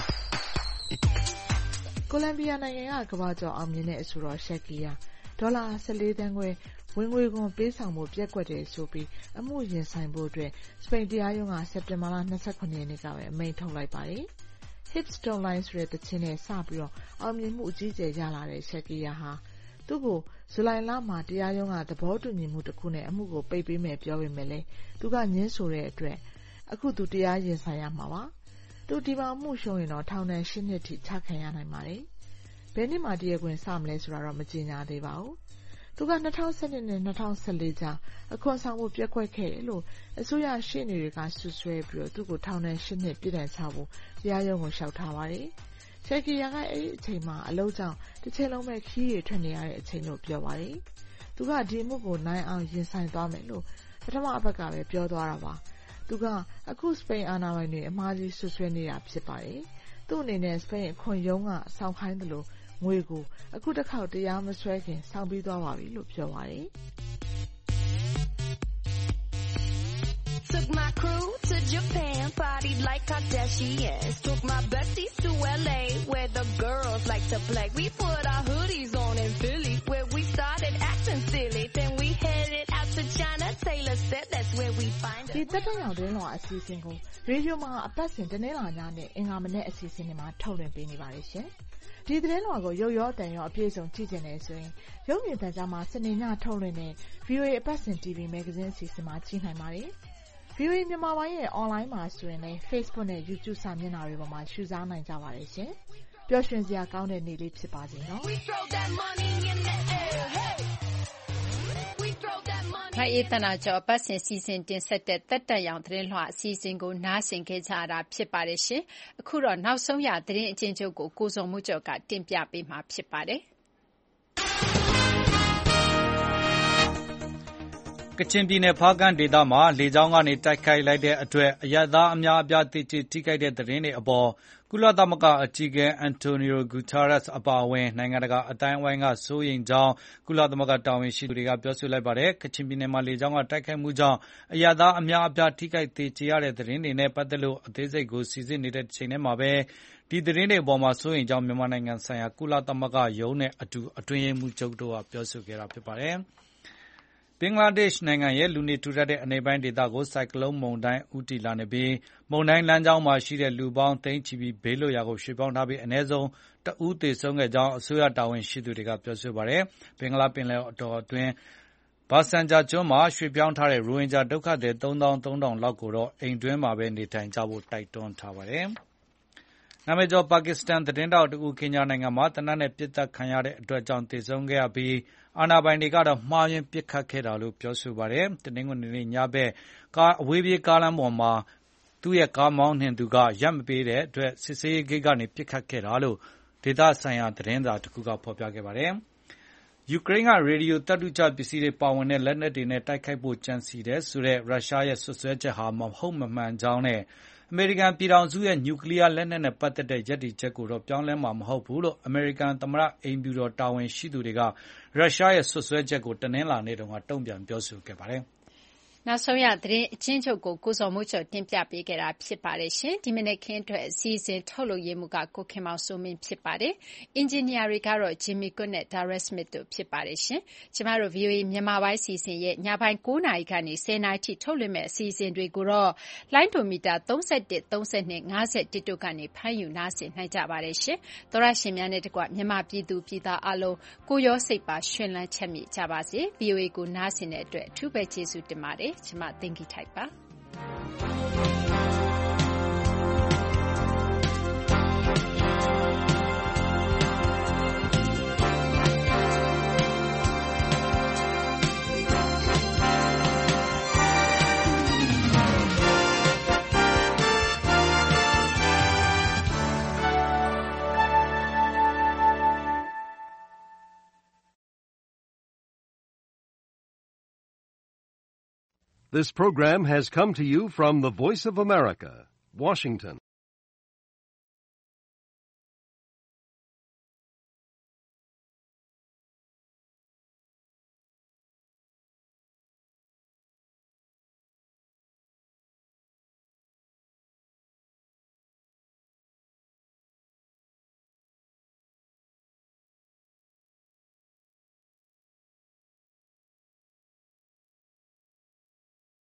ကိုလံဘီယာနိုင်ငံကကမ္ဘာကျော်အောင်မြင်တဲ့အဆိုတော်ရှက်ကီယာဒေါ်လာ၁၄သန်းခွဲဝင်ငွေခွန်ပေးဆောင်မှုပြက်ကွက်တယ်ဆိုပြီးအမှုရင်ဆိုင်ဖို့အတွက်စပိန်တရားရုံးကစက်တင်ဘာလ၂၇ရက်နေ့ကပဲအမိန့်ထုတ်လိုက်ပါတယ်။ Hips Don't Lie ဆိုတဲ့သချင်းနဲ့စပြီးတော့အောင်မြင်မှုအကြီးကျယ်ရလာတဲ့ရှက်ကီယာဟာသူ့ကိုဇူလိုင်လမှာတရားရုံးကသဘောတူညီမှုတစ်ခုနဲ့အမှုကိုပိတ်ပေးမယ်ပြောပေမဲ့လည်းသူကညှင်းဆိုတဲ့အတွက်အခုသူတရားရင်ဆိုင်ရမှာပါ။သူဒီမှာမှုရှုံးရင်တော့ထောင်ဒဏ်၈နှစ်ထိချခံရနိုင်ပါတယ်။ဘယ်နှစ်မှတရားခွင်စမလဲဆိုတာတော့မကြေညာသေးပါဘူး။သူက၂၀၁၂နဲ့၂၀၁၄ကြားအခွန်ဆောင်မှုပြက်ကွက်ခဲ့တယ်လို့အစိုးရရှေ့နေတွေကဆွဆွဲပြီးတော့သူ့ကိုထောင်ဒဏ်၈နှစ်ပြည်ဒဏ်ချဖို့တရားရုံးကိုလျှောက်ထားပါတယ်။ရှက်ကီယာကအဲ့ဒီအချိန်မှာအလုပ်ကြောင့်တစ်ချိန်လုံးပဲခီးရထွက်နေရတဲ့အချိန်လို့ပြောပါတယ်။သူကဒီမှုကိုနိုင်အောင်ရင်ဆိုင်သွားမယ်လို့ပထမအပတ်ကပဲပြောသွားတာပါ။သူကအခုစပိန်အာဏာပိုင်တွေအမှားကြီးဆွဆွဲနေတာဖြစ်ပါတယ်။သူ့အနေနဲ့စပိန်အခွန်ရုံးကစောင့်ခိုင်းတယ်လို့ငွေကိုအခုတစ်ခေါက်တရားမဆွဲခင်စောင့်ပြီးသွားပါပြီလို့ပြောပါတယ်။ Took my crew to Japan, partied like Kardashians. Took my besties to L A, where the girls like to play. We put our hoodies on in Philly, where we started acting silly. Then we headed out to China. Taylor said that's where we find it. ဒီတက်တက်ရောင်တင်းလောအစီအစဉ်ကိုရေဒီယိုမှာအပတ်စဉ်တနေ့လာညနဲ့အင်္ဂါမနေ့အစီအစဉ်တွေမှာထုတ်လွှင့်ပေးနေပါတယ်ရှင်။ဒီသတင်းလွှာကိုရုပ်ရောတန်ရောအပြည့်စုံကြည့်ကျင်နေဆိုရင်ရုပ်မြင်သံကြားမှာစနေညထုတ်လွှင့်တဲ့ ဗီအိုအေ အပတ်စဉ် တီဗီ Magazine အစီအစဉ်မှာကြည့်နိုင်ပါတယ်။ဗီအိုအေ မြန်မာပိုင်းရဲ့ online မှာဆိုရင်လည်း Facebook နဲ့ YouTube စာမျက်နှာတွေပေါ်မှာရှုစားနိုင်ကြပါတယ်ရှင်။ပျော်ရွှင်စရာကောင်းတဲ့နေ့လေးဖြစ်ပါစေနော်။မအေးသနာကျော်ပတ်စဉ်စီစဉ်တင်ဆက်တဲ့တက်တက်ရောင်သတင်းလွှာအစီအစဉ်ကိုနားဆင်ခဲ့ကြရတာဖြစ်ပါတယ်ရှင်။အခုတော့နောက်ဆုံးရသတင်းအကျဉ်းချုပ်ကိုကိုစုံမှုကျော်ကတင်ပြပေးမှာဖြစ်ပါတယ်။ကချင်ပြည်နယ်ဖားကန့်ဒေသမှာလေကြောင်းကနေတိုက်ခိုက်လိုက်တဲ့အတွက်အရပ်သားအများအပြားသေကျေထိခိုက်တဲ့သတင်းတွေအပေါ်ကုလသမဂ္ဂအကြီးအကဲအန်တိုနီယိုဂူတာရက်စ်အပါအဝင်နိုင်ငံတကာအတိုင်းအဝိုင်းကစိုးရိမ်ကြောင်းကုလသမဂ္ဂတာဝန်ရှိသူတွေကပြောဆိုလိုက်ပါတယ်။ကချင်ပြည်နယ်မှာလေကြောင်းကတိုက်ခိုက်မှုကြောင့်အရပ်သားအများအပြားထိခိုက်သေကျေရတဲ့သတင်းတွေနဲ့ပတ်သက်လို့အသေးစိတ်ကိုစီစစ်နေတဲ့ချိန်ထဲမှာပဲဒီသတင်းတွေအပေါ်မှာစိုးရိမ်ကြောင်းမြန်မာနိုင်ငံဆိုင်ရာကုလသမဂ္ဂရုံးနဲ့အတူအတွင်းရေးမှူးချုပ်တို့ကပြောဆိုခဲ့တာဖြစ်ပါတယ်။ဘင်္ဂလားဒေ့ရှ်နိုင်ငံရဲ့လူနေထူထပ်တဲ့အနိမ့်ပိုင်းဒေသကိုဆိုင်ကလုန်းမုန်တိုင်းဦးတည်လာနေပြီးမုန်တိုင်းလမ်းကြောင်းမှာရှိတဲ့လူပေါင်းသိန်းချီပြီးဘေးလွတ်ရာကိုရွှေ့ပြောင်းထားပြီးအနည်းဆုံးတဦးသေဆုံးခဲ့ကြောင်းအစိုးရတာဝန်ရှိသူတွေကပြောဆိုပါတယ်။ဘင်္ဂလားပင်လယ်အော်အတွင်းဘာဆန်ဂျာကျွန်းမှာရွှေ့ပြောင်းထားတဲ့ရိုဟင်ဂျာဒုက္ခသည်သုံးသောင်းသုံးထောင်လောက်ကိုတော့အိမ်တွင်းမှာပဲနေထိုင်ကြဖို့တိုက်တွန်းထားပါတယ်။နာမည်ကျော်ပါကစ္စတန်သတင်းတောက်တူကင်ညာနိုင်ငံမှာတနက်နဲ့ပြစ်ဒဏ်ခံရတဲ့အတွက်ကြောင့်သေဆုံးခဲ့ရပြီးအာဏာပိုင်တွေကတော့မှားယွင်းပစ်ခတ်ခဲ့တာလို့ပြောဆိုပါတယ်။တနင်္ဂနွေနေ့ညဘက်ကားအဝေးပြေးကားလမ်းပေါ်မှာသူ့ရဲ့ကားမောင်းနှင်သူကရပ်မပေးတဲ့အတွက်စစ်ဆေးရေးဂိတ်ကနေပစ်ခတ်ခဲ့တာလို့ဒေသဆိုင်ရာသတင်းစာတစ်ခုကဖော်ပြခဲ့ပါတယ်။ယူကရိန်းကရေဒီယိုတပ်တုချပစ္စည်းတွေပါဝင်တဲ့လက်နက်တွေနဲ့တိုက်ခိုက်ဖို့ကြံစီတယ်ဆိုတဲ့ရုရှားရဲ့ဆွဆွဲချက်ဟာမဟုတ်မမှန်ကြောင်းနဲ့အမေရိကန်ပြည်ထောင်စုရဲ့နျူကလ িয়ার လက်နက်နဲ့ပတ်သက်တဲ့ရည်တည်ချက်ကိုတော့ပြောင်းလဲမှာမဟုတ်ဘူးလို့အမေရိကန်သမ္မတအိမ်ဖြူတော်တာဝန်ရှိသူတွေကရုရှားရဲ့ဆွဆွဲချက်ကိုတနင်္လာနေ့တုန်းကတုံ့ပြန်ပြောဆိုခဲ့ပါတယ်။နောက်ဆုံးရသတင်းအချင်းချုပ်ကိုကိုစော်မိုးကျော်တင်ပြပေးခဲ့တာဖြစ်ပါတယ်ရှင်ဒီမနေ့ခင်းအတွက်အစည်းအဝေးထုတ်လုပ်ရေးမှုကကိုခင်မောင်စိုးမင်းဖြစ်ပါတယ်အင်ဂျင်နီယာတွေကတော့ဂျင်မီကွတ်နဲ့ဒါရက်စမစ်တို့ဖြစ်ပါတယ်ရှင်ကျမတို့ ဗီအိုအေ မြန်မာပိုင်းစီစဉ်ရဲ့ညပိုင်း၉နာရီကနေ၁၀နာရီထိထုတ်လွှင့်မဲ့အစီအစဉ်တွေကိုတော့လိုင်းဒိုမီတာ၃၁ ၃၂ ၅၁တို့ကနေဖမ်းယူနားဆင်နိုင်ကြပါတယ်ရှင်သောရရှင်များနဲ့တကွမြန်မာပြည်သူပြည်သားအလုံးကိုရောစိတ်ပါရှင်လန်းချက်မြကြပါစေ ဗီအိုအေ ကိုနားဆင်တဲ့အတွက်အထူးပဲကျေးဇူးတင်ပါတယ်ကျမသိင်္ဂီထိုက်ပါ This program has come to you from the Voice of America, Washington.